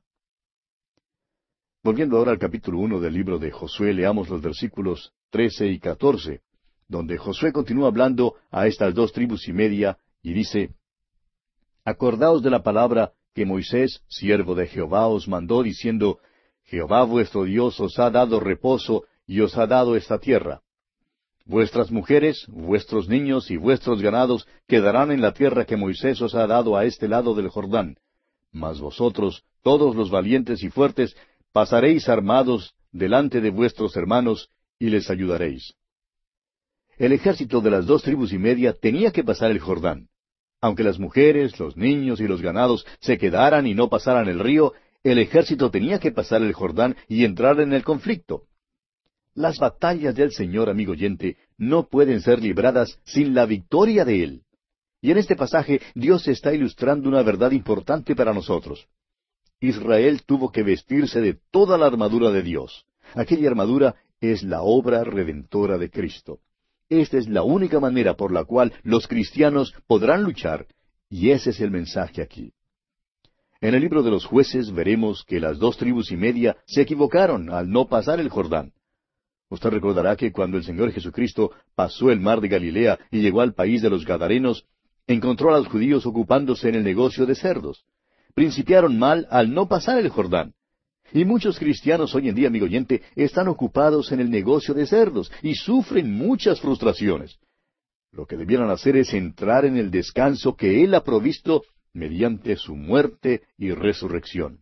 Volviendo ahora al capítulo 1 del libro de Josué, leamos los versículos 13 y 14, donde Josué continúa hablando a estas 2,5 tribus y dice, acordaos de la palabra que Moisés, siervo de Jehová, os mandó, diciendo, Jehová vuestro Dios os ha dado reposo y os ha dado esta tierra. Vuestras mujeres, vuestros niños y vuestros ganados quedarán en la tierra que Moisés os ha dado a este lado del Jordán. Mas vosotros, todos los valientes y fuertes, pasaréis armados delante de vuestros hermanos y les ayudaréis. El ejército de las 2,5 tribus tenía que pasar el Jordán. Aunque las mujeres, los niños y los ganados se quedaran y no pasaran el río, el ejército tenía que pasar el Jordán y entrar en el conflicto. Las batallas del Señor, amigo oyente, no pueden ser libradas sin la victoria de Él. Y en este pasaje Dios está ilustrando una verdad importante para nosotros. Israel tuvo que vestirse de toda la armadura de Dios. Aquella armadura es la obra redentora de Cristo. Esta es la única manera por la cual los cristianos podrán luchar, y ese es el mensaje aquí. En el libro de los Jueces veremos que las 2,5 tribus se equivocaron al no pasar el Jordán. Usted recordará que cuando el Señor Jesucristo pasó el mar de Galilea y llegó al país de los Gadarenos, encontró a los judíos ocupándose en el negocio de cerdos. Principiaron mal al no pasar el Jordán. Y muchos cristianos hoy en día, amigo oyente, están ocupados en el negocio de cerdos y sufren muchas frustraciones. Lo que debieran hacer es entrar en el descanso que Él ha provisto mediante su muerte y resurrección.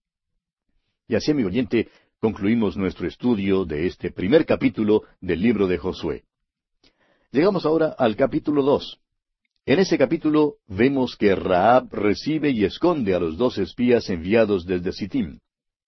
Y así, amigo oyente, concluimos nuestro estudio de este primer capítulo del libro de Josué. Llegamos ahora al capítulo 2. En ese capítulo vemos que Rahab recibe y esconde a los 2 espías enviados desde Sittim.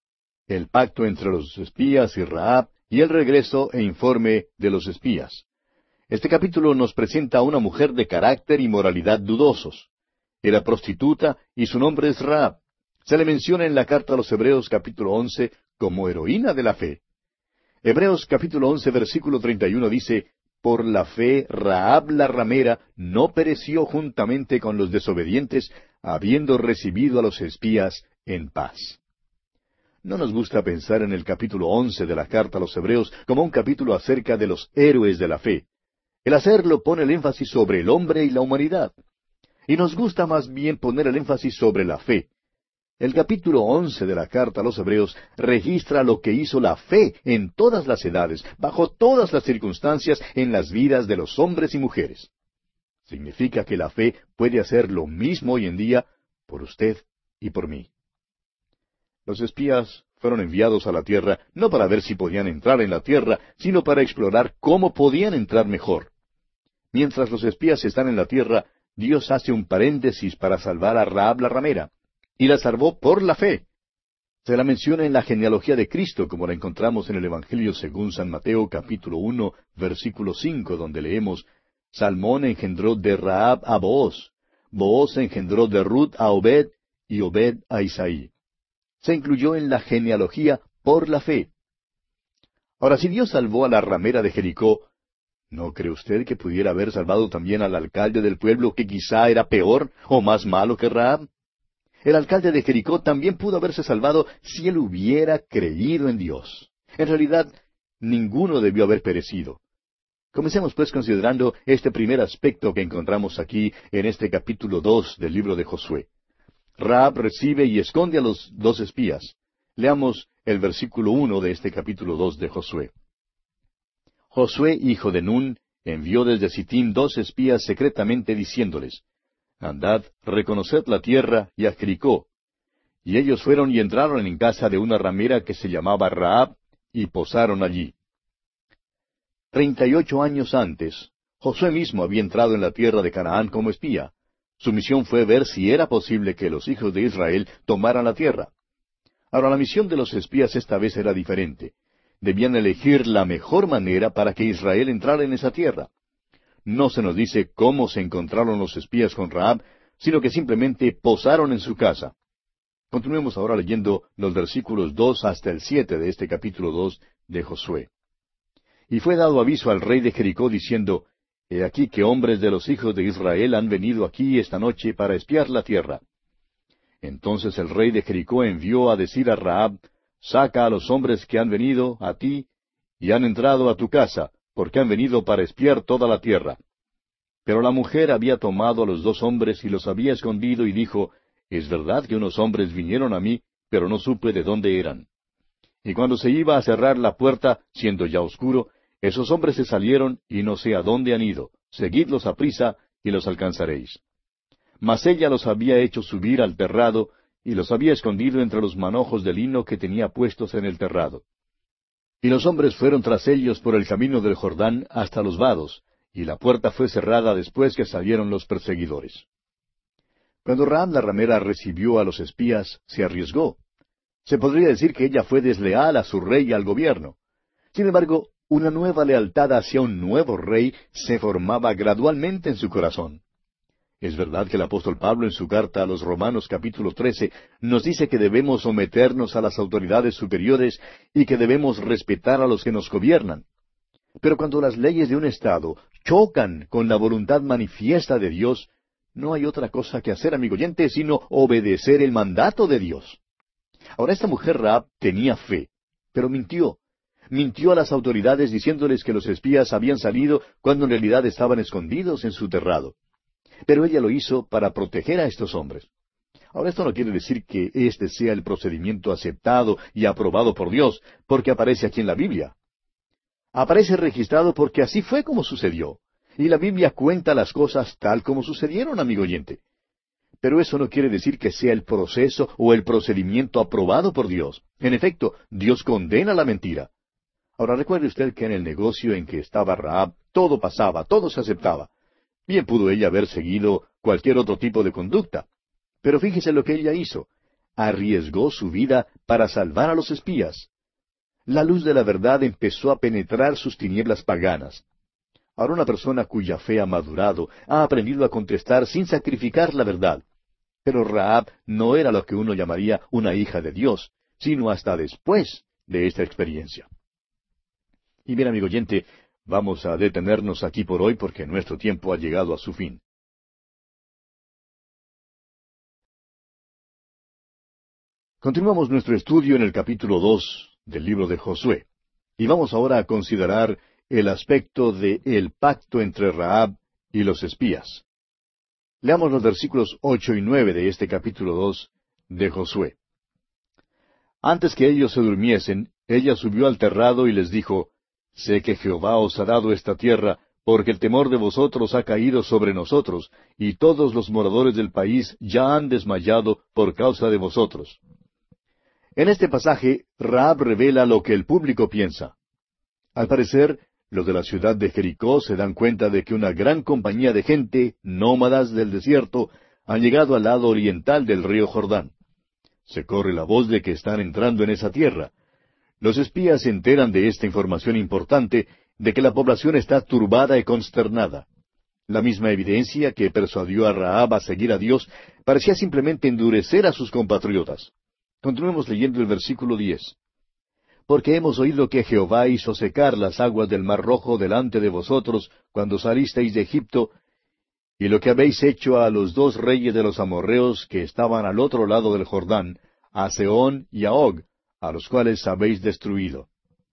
El pacto entre los espías y Rahab y el regreso e informe de los espías. Este capítulo nos presenta a una mujer de carácter y moralidad dudosos. Era prostituta y su nombre es Rahab. Se le menciona en la carta a los Hebreos capítulo 11 como heroína de la fe. Hebreos capítulo 11 versículo 31 dice, por la fe Rahab la ramera no pereció juntamente con los desobedientes, habiendo recibido a los espías en paz. No nos gusta pensar en el capítulo 11 de la carta a los Hebreos como un capítulo acerca de los héroes de la fe. El hacerlo pone el énfasis sobre el hombre y la humanidad. Y nos gusta más bien poner el énfasis sobre la fe. El capítulo 11 de la carta a los Hebreos registra lo que hizo la fe en todas las edades, bajo todas las circunstancias, en las vidas de los hombres y mujeres. Significa que la fe puede hacer lo mismo hoy en día por usted y por mí. Los espías fueron enviados a la tierra no para ver si podían entrar en la tierra, sino para explorar cómo podían entrar mejor. Mientras los espías están en la tierra, Dios hace un paréntesis para salvar a Rahab la ramera. Y la salvó por la fe. Se la menciona en la genealogía de Cristo, como la encontramos en el Evangelio según San Mateo, capítulo 1, versículo 5, donde leemos, Salmón engendró de Rahab a Booz, Booz engendró de Ruth a Obed, y Obed a Isaí. Se incluyó en la genealogía por la fe. Ahora, si Dios salvó a la ramera de Jericó, ¿no cree usted que pudiera haber salvado también al alcalde del pueblo, que quizá era peor o más malo que Rahab? El alcalde de Jericó también pudo haberse salvado si él hubiera creído en Dios. En realidad, ninguno debió haber perecido. Comencemos pues considerando este primer aspecto que encontramos aquí en este capítulo 2 del libro de Josué. Rahab recibe y esconde a los 2 espías. Leamos el versículo 1 de este capítulo 2 de Josué. Josué, hijo de Nun, envió desde Sittim 2 espías secretamente diciéndoles, Andad, reconoced la tierra y a Jericó. Y ellos fueron y entraron en casa de una ramera que se llamaba Rahab, y posaron allí. 38 años antes, Josué mismo había entrado en la tierra de Canaán como espía. Su misión fue ver si era posible que los hijos de Israel tomaran la tierra. Ahora, la misión de los espías esta vez era diferente. Debían elegir la mejor manera para que Israel entrara en esa tierra. No se nos dice cómo se encontraron los espías con Rahab, sino que simplemente posaron en su casa. Continuemos ahora leyendo los versículos 2 hasta el 7 de este capítulo 2 de Josué. Y fue dado aviso al rey de Jericó diciendo, He aquí que hombres de los hijos de Israel han venido aquí esta noche para espiar la tierra. Entonces el rey de Jericó envió a decir a Rahab, Saca a los hombres que han venido a ti y han entrado a tu casa, porque han venido para espiar toda la tierra. Pero la mujer había tomado a los 2 hombres y los había escondido y dijo, Es verdad que unos hombres vinieron a mí, pero no supe de dónde eran. Y cuando se iba a cerrar la puerta, siendo ya oscuro, Esos hombres se salieron, y no sé a dónde han ido. Seguidlos aprisa, y los alcanzaréis. Mas ella los había hecho subir al terrado, y los había escondido entre los manojos de lino que tenía puestos en el terrado. Y los hombres fueron tras ellos por el camino del Jordán hasta los vados, y la puerta fue cerrada después que salieron los perseguidores. Cuando Rahab la ramera recibió a los espías, se arriesgó. Se podría decir que ella fue desleal a su rey y al gobierno. Sin embargo, una nueva lealtad hacia un nuevo rey se formaba gradualmente en su corazón. Es verdad que el apóstol Pablo en su carta a los Romanos capítulo 13 nos dice que debemos someternos a las autoridades superiores y que debemos respetar a los que nos gobiernan. Pero cuando las leyes de un Estado chocan con la voluntad manifiesta de Dios, no hay otra cosa que hacer, amigo oyente, sino obedecer el mandato de Dios. Ahora, esta mujer Rahab tenía fe, pero mintió. Mintió a las autoridades diciéndoles que los espías habían salido cuando en realidad estaban escondidos en su terrado. Pero ella lo hizo para proteger a estos hombres. Ahora, esto no quiere decir que este sea el procedimiento aceptado y aprobado por Dios, porque aparece aquí en la Biblia. Aparece registrado porque así fue como sucedió. Y la Biblia cuenta las cosas tal como sucedieron, amigo oyente. Pero eso no quiere decir que sea el proceso o el procedimiento aprobado por Dios. En efecto, Dios condena la mentira. Ahora recuerde usted que en el negocio en que estaba Rahab, todo pasaba, todo se aceptaba. Bien pudo ella haber seguido cualquier otro tipo de conducta. Pero fíjese lo que ella hizo. Arriesgó su vida para salvar a los espías. La luz de la verdad empezó a penetrar sus tinieblas paganas. Ahora una persona cuya fe ha madurado ha aprendido a contestar sin sacrificar la verdad. Pero Rahab no era lo que uno llamaría una hija de Dios, sino hasta después de esta experiencia. Y bien, amigo oyente, vamos a detenernos aquí por hoy porque nuestro tiempo ha llegado a su fin. Continuamos nuestro estudio en el capítulo 2 del libro de Josué. Y vamos ahora a considerar el aspecto de el pacto entre Rahab y los espías. Leamos los versículos 8 y 9 de este capítulo 2 de Josué. Antes que ellos se durmiesen, ella subió al terrado y les dijo, Sé que Jehová os ha dado esta tierra, porque el temor de vosotros ha caído sobre nosotros, y todos los moradores del país ya han desmayado por causa de vosotros. En este pasaje, Rahab revela lo que el público piensa. Al parecer, los de la ciudad de Jericó se dan cuenta de que una gran compañía de gente, nómadas del desierto, han llegado al lado oriental del río Jordán. Se corre la voz de que están entrando en esa tierra. Los espías se enteran de esta información importante, de que la población está turbada y consternada. La misma evidencia que persuadió a Rahab a seguir a Dios parecía simplemente endurecer a sus compatriotas. Continuemos leyendo el versículo 10. Porque hemos oído que Jehová hizo secar las aguas del Mar Rojo delante de vosotros cuando salisteis de Egipto, y lo que habéis hecho a los dos reyes de los amorreos que estaban al otro lado del Jordán, a Sehón y a Og, a los cuales habéis destruido.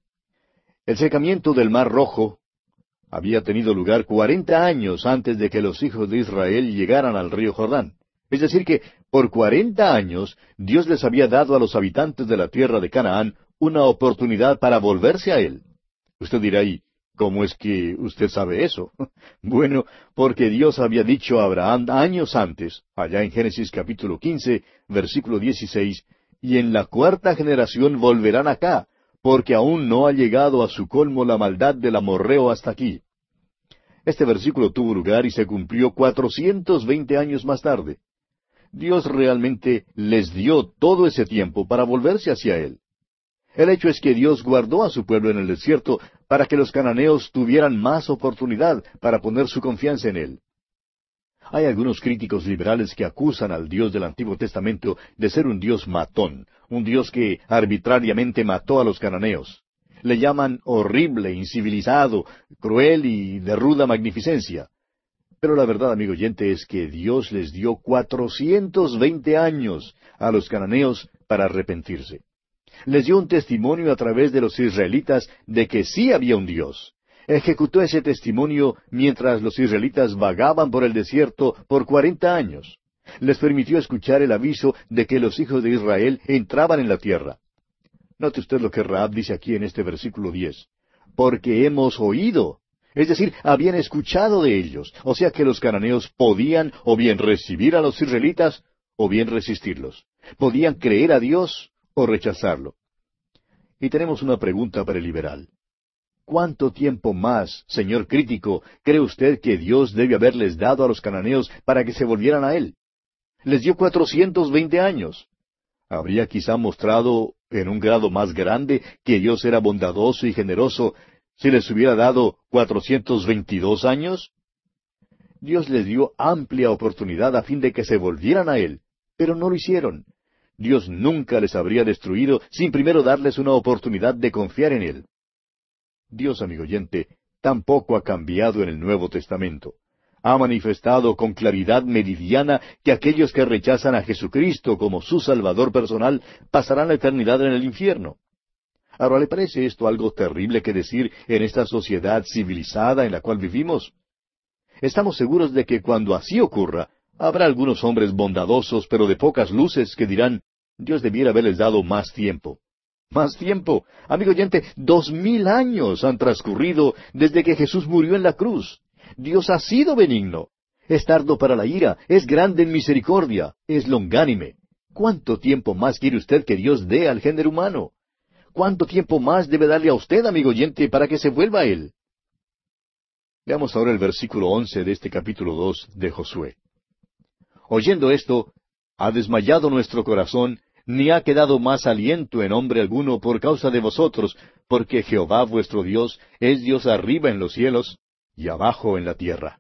El secamiento del Mar Rojo había tenido lugar 40 años antes de que los hijos de Israel llegaran al río Jordán. Es decir que, por 40 años, Dios les había dado a los habitantes de la tierra de Canaán una oportunidad para volverse a Él. Usted dirá, ¿y cómo es que usted sabe eso? Bueno, porque Dios había dicho a Abraham años antes, allá en Génesis capítulo 15, versículo 16, y en la cuarta generación volverán acá, porque aún no ha llegado a su colmo la maldad del amorreo hasta aquí. Este versículo tuvo lugar y se cumplió 420 años más tarde. Dios realmente les dio todo ese tiempo para volverse hacia Él. El hecho es que Dios guardó a su pueblo en el desierto para que los cananeos tuvieran más oportunidad para poner su confianza en Él. Hay algunos críticos liberales que acusan al Dios del Antiguo Testamento de ser un Dios matón, un Dios que arbitrariamente mató a los cananeos. Le llaman horrible, incivilizado, cruel y de ruda magnificencia. Pero la verdad, amigo oyente, es que Dios les dio 420 años a los cananeos para arrepentirse. Les dio un testimonio a través de los israelitas de que sí había un Dios. Ejecutó ese testimonio mientras los israelitas vagaban por el desierto por 40 años. Les permitió escuchar el aviso de que los hijos de Israel entraban en la tierra. Note usted lo que Rahab dice aquí en este versículo 10. porque hemos oído. Es decir, habían escuchado de ellos. O sea que los cananeos podían o bien recibir a los israelitas o bien resistirlos. Podían creer a Dios o rechazarlo. Y tenemos una pregunta para el liberal. ¿Cuánto tiempo más, señor crítico, cree usted que Dios debe haberles dado a los cananeos para que se volvieran a Él? Les dio 420 años. ¿Habría quizá mostrado en un grado más grande que Dios era bondadoso y generoso si les hubiera dado 422 años? Dios les dio amplia oportunidad a fin de que se volvieran a Él, pero no lo hicieron. Dios nunca les habría destruido sin primero darles una oportunidad de confiar en Él. Dios, amigo oyente, tampoco ha cambiado en el Nuevo Testamento. Ha manifestado con claridad meridiana que aquellos que rechazan a Jesucristo como su Salvador personal pasarán la eternidad en el infierno. Ahora, ¿le parece esto algo terrible que decir en esta sociedad civilizada en la cual vivimos? Estamos seguros de que cuando así ocurra, habrá algunos hombres bondadosos, pero de pocas luces, que dirán, Dios debiera haberles dado más tiempo. Más tiempo. Amigo oyente, 2000 años han transcurrido desde que Jesús murió en la cruz. Dios ha sido benigno. Es tardo para la ira, es grande en misericordia, es longánime. ¿Cuánto tiempo más quiere usted que Dios dé al género humano? ¿Cuánto tiempo más debe darle a usted, amigo oyente, para que se vuelva a Él? Veamos ahora el versículo 11 de este capítulo 2 de Josué. Oyendo esto, ha desmayado nuestro corazón, ni ha quedado más aliento en hombre alguno por causa de vosotros, porque Jehová vuestro Dios es Dios arriba en los cielos y abajo en la tierra.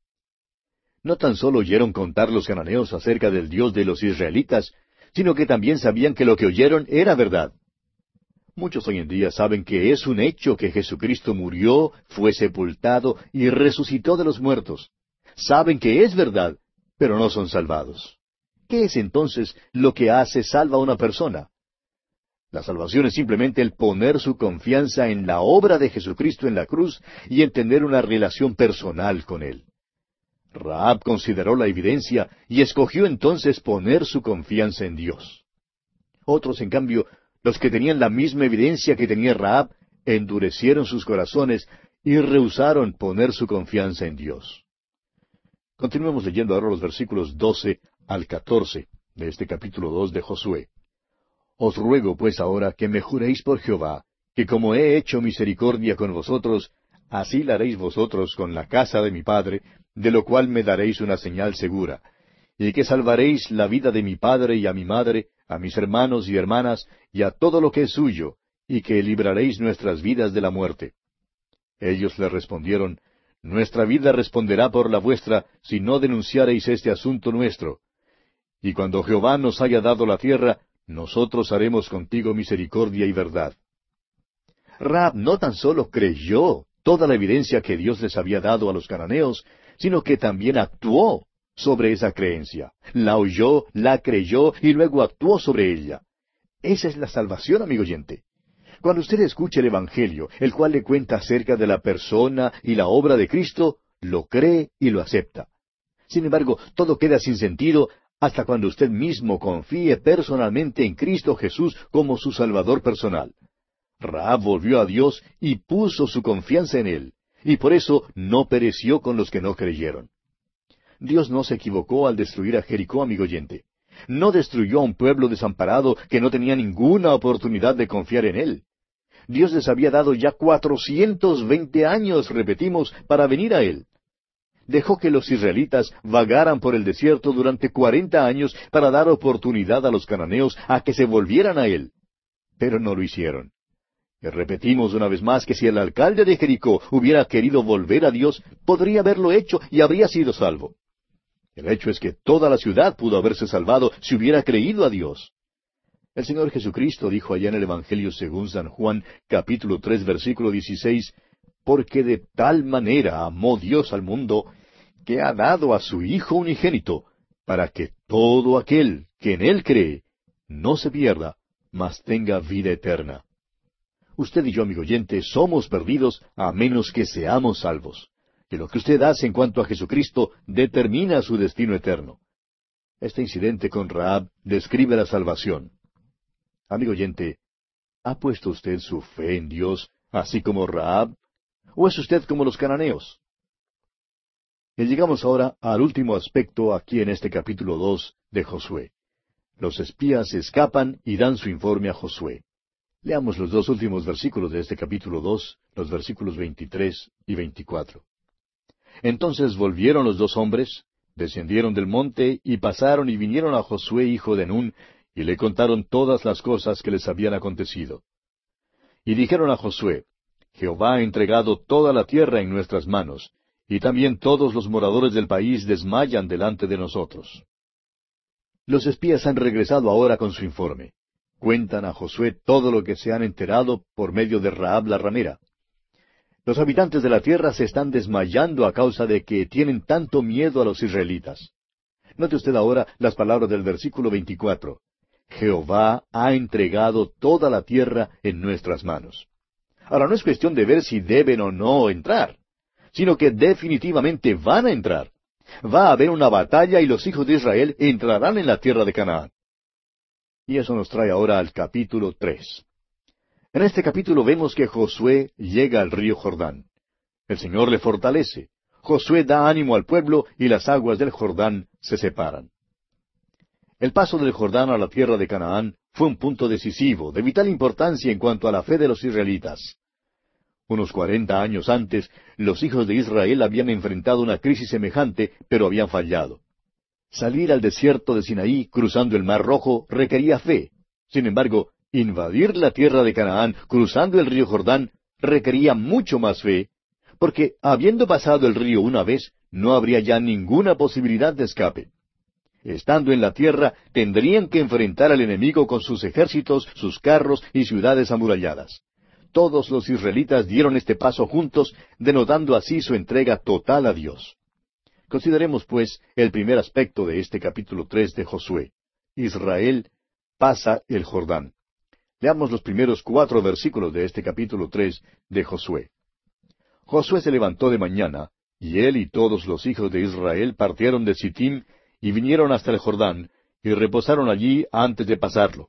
No tan solo oyeron contar los cananeos acerca del Dios de los israelitas, sino que también sabían que lo que oyeron era verdad. Muchos hoy en día saben que es un hecho que Jesucristo murió, fue sepultado y resucitó de los muertos. Saben que es verdad, pero no son salvados. ¿Qué es entonces lo que hace salva a una persona? La salvación es simplemente el poner su confianza en la obra de Jesucristo en la cruz y en tener una relación personal con Él. Rahab consideró la evidencia y escogió entonces poner su confianza en Dios. Otros, en cambio, los que tenían la misma evidencia que tenía Rahab, endurecieron sus corazones y rehusaron poner su confianza en Dios. Continuemos leyendo ahora los versículos 12 al 14 de este capítulo 2 de Josué. Os ruego pues ahora que me juréis por Jehová, que como he hecho misericordia con vosotros, así la haréis vosotros con la casa de mi padre, de lo cual me daréis una señal segura, y que salvaréis la vida de mi padre y a mi madre, a mis hermanos y hermanas, y a todo lo que es suyo, y que libraréis nuestras vidas de la muerte. Ellos le respondieron, Nuestra vida responderá por la vuestra, si no denunciareis este asunto nuestro. Y cuando Jehová nos haya dado la tierra, nosotros haremos contigo misericordia y verdad. Rahab no tan solo creyó toda la evidencia que Dios les había dado a los cananeos, sino que también actuó sobre esa creencia. La oyó, la creyó y luego actuó sobre ella. Esa es la salvación, amigo oyente. Cuando usted escuche el Evangelio, el cual le cuenta acerca de la persona y la obra de Cristo, lo cree y lo acepta. Sin embargo, todo queda sin sentido hasta cuando usted mismo confíe personalmente en Cristo Jesús como su Salvador personal. Rahab volvió a Dios y puso su confianza en Él, y por eso no pereció con los que no creyeron. Dios no se equivocó al destruir a Jericó, amigo oyente. No destruyó a un pueblo desamparado que no tenía ninguna oportunidad de confiar en Él. Dios les había dado ya 420 años, repetimos, para venir a Él. Dejó que los israelitas vagaran por el desierto durante 40 años para dar oportunidad a los cananeos a que se volvieran a Él. Pero no lo hicieron. Y repetimos una vez más que si el alcalde de Jericó hubiera querido volver a Dios, podría haberlo hecho y habría sido salvo. El hecho es que toda la ciudad pudo haberse salvado si hubiera creído a Dios. El Señor Jesucristo dijo allá en el Evangelio según San Juan, capítulo 3, versículo 16, porque de tal manera amó Dios al mundo, que ha dado a su Hijo unigénito, para que todo aquel que en Él cree, no se pierda, mas tenga vida eterna. Usted y yo, amigo oyente, somos perdidos a menos que seamos salvos. Que lo que usted hace en cuanto a Jesucristo determina su destino eterno. Este incidente con Rahab describe la salvación. Amigo oyente, ¿ha puesto usted su fe en Dios así como Rahab? ¿O es usted como los cananeos? Y llegamos ahora al último aspecto aquí en este capítulo 2 de Josué. Los espías escapan y dan su informe a Josué. Leamos los dos últimos versículos de este capítulo 2, los versículos 23 y 24. Entonces volvieron los dos hombres, descendieron del monte y pasaron y vinieron a Josué hijo de Nun, y le contaron todas las cosas que les habían acontecido. Y dijeron a Josué, Jehová ha entregado toda la tierra en nuestras manos, y también todos los moradores del país desmayan delante de nosotros. Los espías han regresado ahora con su informe. Cuentan a Josué todo lo que se han enterado por medio de Rahab la ramera. Los habitantes de la tierra se están desmayando a causa de que tienen tanto miedo a los israelitas. Note usted ahora las palabras del versículo 24. Jehová ha entregado toda la tierra en nuestras manos. Ahora no es cuestión de ver si deben o no entrar, sino que definitivamente van a entrar. Va a haber una batalla y los hijos de Israel entrarán en la tierra de Canaán. Y eso nos trae ahora al capítulo 3. En este capítulo vemos que Josué llega al río Jordán. El Señor le fortalece. Josué da ánimo al pueblo y las aguas del Jordán se separan. El paso del Jordán a la tierra de Canaán fue un punto decisivo, de vital importancia en cuanto a la fe de los israelitas. Unos 40 años antes, los hijos de Israel habían enfrentado una crisis semejante, pero habían fallado. Salir al desierto de Sinaí, cruzando el Mar Rojo, requería fe. Sin embargo, invadir la tierra de Canaán, cruzando el río Jordán, requería mucho más fe, porque, habiendo pasado el río una vez, no habría ya ninguna posibilidad de escape. Estando en la tierra, tendrían que enfrentar al enemigo con sus ejércitos, sus carros y ciudades amuralladas. Todos los israelitas dieron este paso juntos, denotando así su entrega total a Dios. Consideremos, pues, el primer aspecto de este capítulo 3 de Josué. Israel pasa el Jordán. Leamos los primeros 4 versículos de este capítulo 3 de Josué. Josué se levantó de mañana, y él y todos los hijos de Israel partieron de Sittim y vinieron hasta el Jordán, y reposaron allí antes de pasarlo.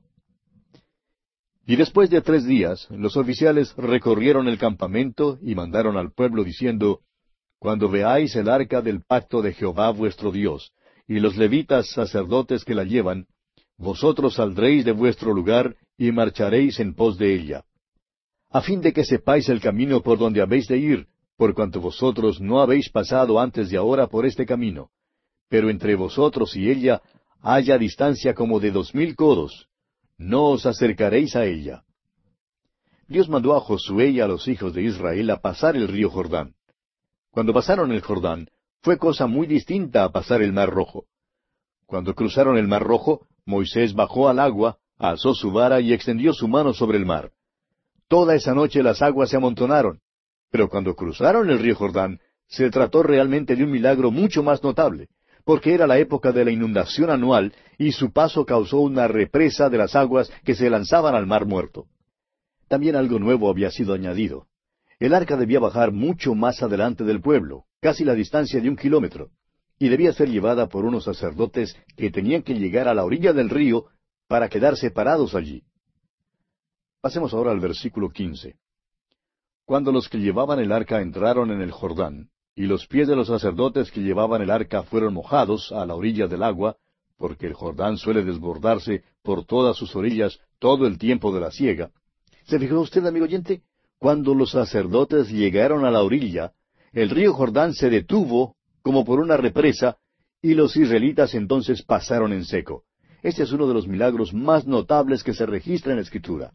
Y después de 3 días, los oficiales recorrieron el campamento y mandaron al pueblo diciendo, Cuando veáis el arca del pacto de Jehová vuestro Dios, y los levitas sacerdotes que la llevan, vosotros saldréis de vuestro lugar y marcharéis en pos de ella, a fin de que sepáis el camino por donde habéis de ir, por cuanto vosotros no habéis pasado antes de ahora por este camino. Pero entre vosotros y ella haya distancia como de 2000 codos. No os acercaréis a ella. Dios mandó a Josué y a los hijos de Israel a pasar el río Jordán. Cuando pasaron el Jordán, fue cosa muy distinta a pasar el Mar Rojo. Cuando cruzaron el Mar Rojo, Moisés bajó al agua, alzó su vara y extendió su mano sobre el mar. Toda esa noche las aguas se amontonaron. Pero cuando cruzaron el río Jordán, se trató realmente de un milagro mucho más notable, porque era la época de la inundación anual y su paso causó una represa de las aguas que se lanzaban al mar muerto. También algo nuevo había sido añadido. El arca debía bajar mucho más adelante del pueblo, casi la distancia de 1 kilómetro, y debía ser llevada por unos sacerdotes que tenían que llegar a la orilla del río para quedar separados allí. Pasemos ahora al versículo 15. Cuando los que llevaban el arca entraron en el Jordán, y los pies de los sacerdotes que llevaban el arca fueron mojados a la orilla del agua, porque el Jordán suele desbordarse por todas sus orillas todo el tiempo de la siega. ¿Se fijó usted, amigo oyente? Cuando los sacerdotes llegaron a la orilla, el río Jordán se detuvo como por una represa, y los israelitas entonces pasaron en seco. Este es uno de los milagros más notables que se registra en la Escritura.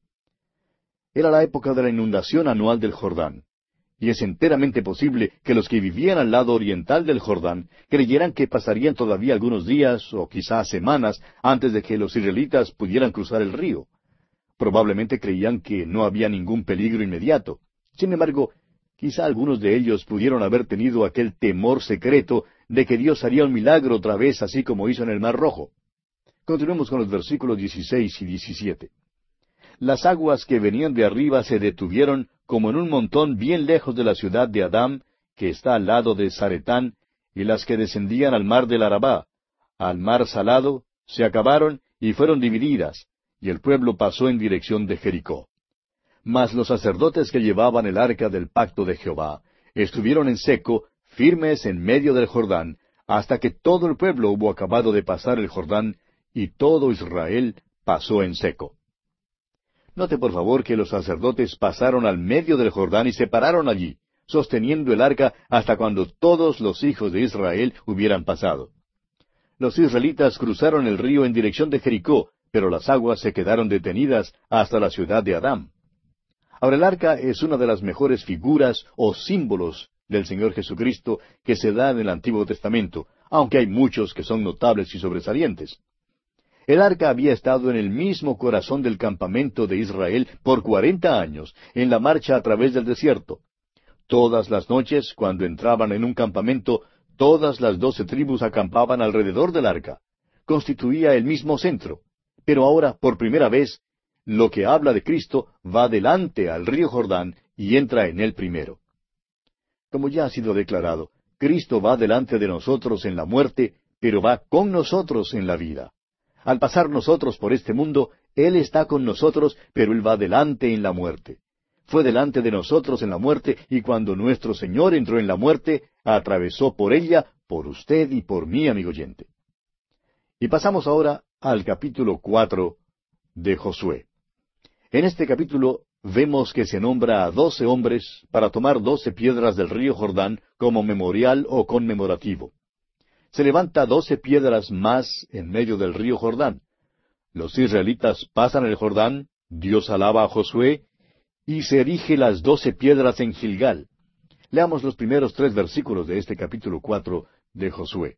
Era la época de la inundación anual del Jordán. Y es enteramente posible que los que vivían al lado oriental del Jordán creyeran que pasarían todavía algunos días o quizás semanas antes de que los israelitas pudieran cruzar el río. Probablemente creían que no había ningún peligro inmediato. Sin embargo, quizá algunos de ellos pudieron haber tenido aquel temor secreto de que Dios haría un milagro otra vez así como hizo en el Mar Rojo. Continuemos con los versículos 16 y 17. Las aguas que venían de arriba se detuvieron como en un montón bien lejos de la ciudad de Adam, que está al lado de Zaretán, y las que descendían al mar del Arabá, al mar salado, se acabaron y fueron divididas, y el pueblo pasó en dirección de Jericó. Mas los sacerdotes que llevaban el arca del pacto de Jehová estuvieron en seco, firmes en medio del Jordán, hasta que todo el pueblo hubo acabado de pasar el Jordán, y todo Israel pasó en seco. Note por favor que los sacerdotes pasaron al medio del Jordán y se pararon allí, sosteniendo el arca hasta cuando todos los hijos de Israel hubieran pasado. Los israelitas cruzaron el río en dirección de Jericó, pero las aguas se quedaron detenidas hasta la ciudad de Adám. Ahora el arca es una de las mejores figuras o símbolos del Señor Jesucristo que se da en el Antiguo Testamento, aunque hay muchos que son notables y sobresalientes. El arca había estado en el mismo corazón del campamento de Israel por 40 años, en la marcha a través del desierto. Todas las noches, cuando entraban en un campamento, todas las 12 tribus acampaban alrededor del arca. Constituía el mismo centro. Pero ahora, por primera vez, lo que habla de Cristo va delante al río Jordán y entra en él primero. Como ya ha sido declarado, Cristo va delante de nosotros en la muerte, pero va con nosotros en la vida. Al pasar nosotros por este mundo, Él está con nosotros, pero Él va delante en la muerte. Fue delante de nosotros en la muerte, y cuando nuestro Señor entró en la muerte, atravesó por ella, por usted y por mí, amigo oyente. Y pasamos ahora al capítulo 4 de Josué. En este capítulo vemos que se nombra a 12 hombres para tomar 12 piedras del río Jordán como memorial o conmemorativo. Se levanta 12 piedras más en medio del río Jordán. Los israelitas pasan el Jordán, Dios alaba a Josué, y se erige las 12 piedras en Gilgal. Leamos los primeros 3 versículos de este capítulo 4 de Josué.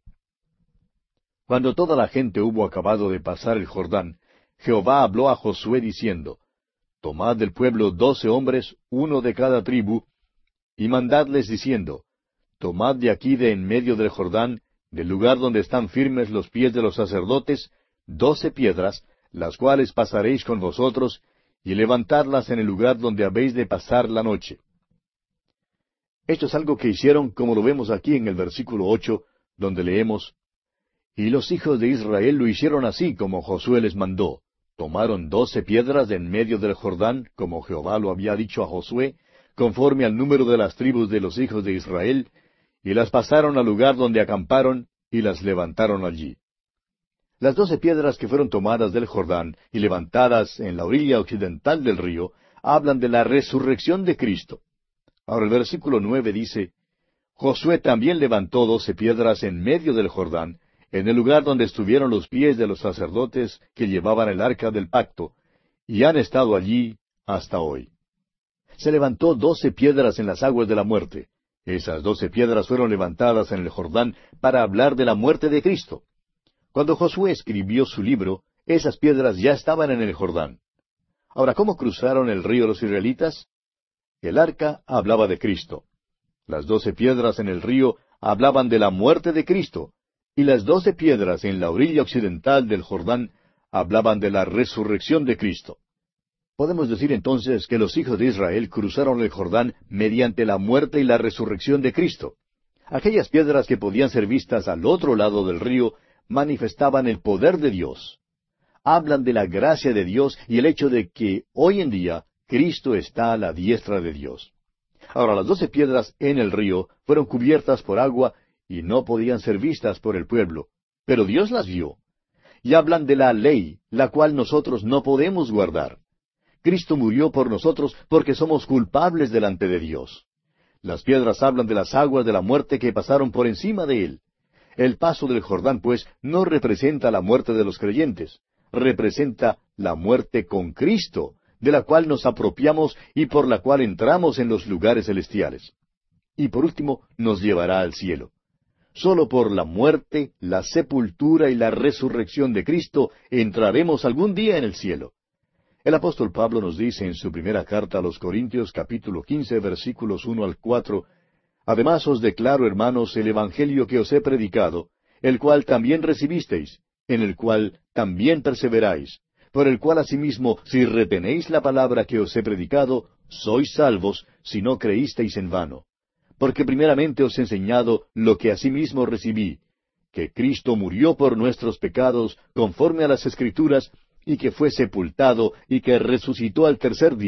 Cuando toda la gente hubo acabado de pasar el Jordán, Jehová habló a Josué diciendo, Tomad del pueblo 12 hombres, uno de cada tribu, y mandadles diciendo, Tomad de aquí de en medio del Jordán, del lugar donde están firmes los pies de los sacerdotes, 12 piedras, las cuales pasaréis con vosotros, y levantadlas en el lugar donde habéis de pasar la noche. Esto es algo que hicieron, como lo vemos aquí en el versículo 8, donde leemos, Y los hijos de Israel lo hicieron así como Josué les mandó. Tomaron 12 piedras de en medio del Jordán, como Jehová lo había dicho a Josué, conforme al número de las tribus de los hijos de Israel, y las pasaron al lugar donde acamparon, y las levantaron allí. Las 12 piedras que fueron tomadas del Jordán y levantadas en la orilla occidental del río, hablan de la resurrección de Cristo. Ahora el versículo 9 dice, Josué también levantó 12 piedras en medio del Jordán, en el lugar donde estuvieron los pies de los sacerdotes que llevaban el arca del pacto, y han estado allí hasta hoy. Se levantó 12 piedras en las aguas de la muerte. Esas 12 piedras fueron levantadas en el Jordán para hablar de la muerte de Cristo. Cuando Josué escribió su libro, esas piedras ya estaban en el Jordán. Ahora, ¿cómo cruzaron el río los israelitas? El arca hablaba de Cristo. Las 12 piedras en el río hablaban de la muerte de Cristo, y las 12 piedras en la orilla occidental del Jordán hablaban de la resurrección de Cristo. Podemos decir entonces que los hijos de Israel cruzaron el Jordán mediante la muerte y la resurrección de Cristo. Aquellas piedras que podían ser vistas al otro lado del río manifestaban el poder de Dios. Hablan de la gracia de Dios y el hecho de que hoy en día Cristo está a la diestra de Dios. Ahora, las 12 piedras en el río fueron cubiertas por agua y no podían ser vistas por el pueblo, pero Dios las vio. Y hablan de la ley, la cual nosotros no podemos guardar. Cristo murió por nosotros porque somos culpables delante de Dios. Las piedras hablan de las aguas de la muerte que pasaron por encima de él. El paso del Jordán, pues, no representa la muerte de los creyentes, representa la muerte con Cristo, de la cual nos apropiamos y por la cual entramos en los lugares celestiales. Y por último, nos llevará al cielo. Solo por la muerte, la sepultura y la resurrección de Cristo entraremos algún día en el cielo. El apóstol Pablo nos dice en su primera carta a los Corintios, capítulo 15, versículos 1 al 4, Además os declaro, hermanos, el evangelio que os he predicado, el cual también recibisteis, en el cual también perseveráis, por el cual asimismo, si retenéis la palabra que os he predicado, sois salvos, si no creísteis en vano. Porque primeramente os he enseñado lo que asimismo recibí, que Cristo murió por nuestros pecados, conforme a las Escrituras, y que fue sepultado, y que resucitó al tercer día,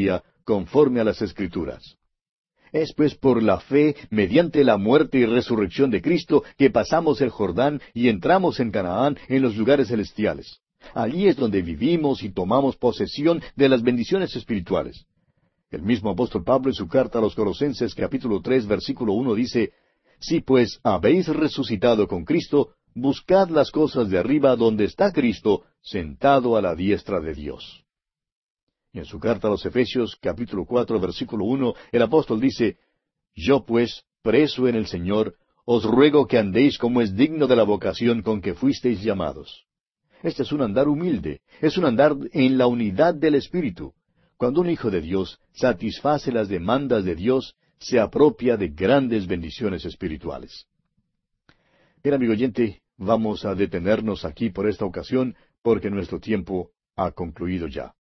conforme a las Escrituras. Es pues por la fe, mediante la muerte y resurrección de Cristo, que pasamos el Jordán y entramos en Canaán, en los lugares celestiales. Allí es donde vivimos y tomamos posesión de las bendiciones espirituales. El mismo apóstol Pablo en su carta a los Colosenses capítulo 3 versículo 1 dice, Si pues habéis resucitado con Cristo, buscad las cosas de arriba donde está Cristo, sentado a la diestra de Dios. Y en su carta a los Efesios capítulo 4 versículo 1, el apóstol dice, Yo pues, preso en el Señor, os ruego que andéis como es digno de la vocación con que fuisteis llamados. Este es un andar humilde, es un andar en la unidad del Espíritu. Cuando un hijo de Dios satisface las demandas de Dios, se apropia de grandes bendiciones espirituales. Bien, amigo oyente, vamos a detenernos aquí por esta ocasión, porque nuestro tiempo ha concluido ya.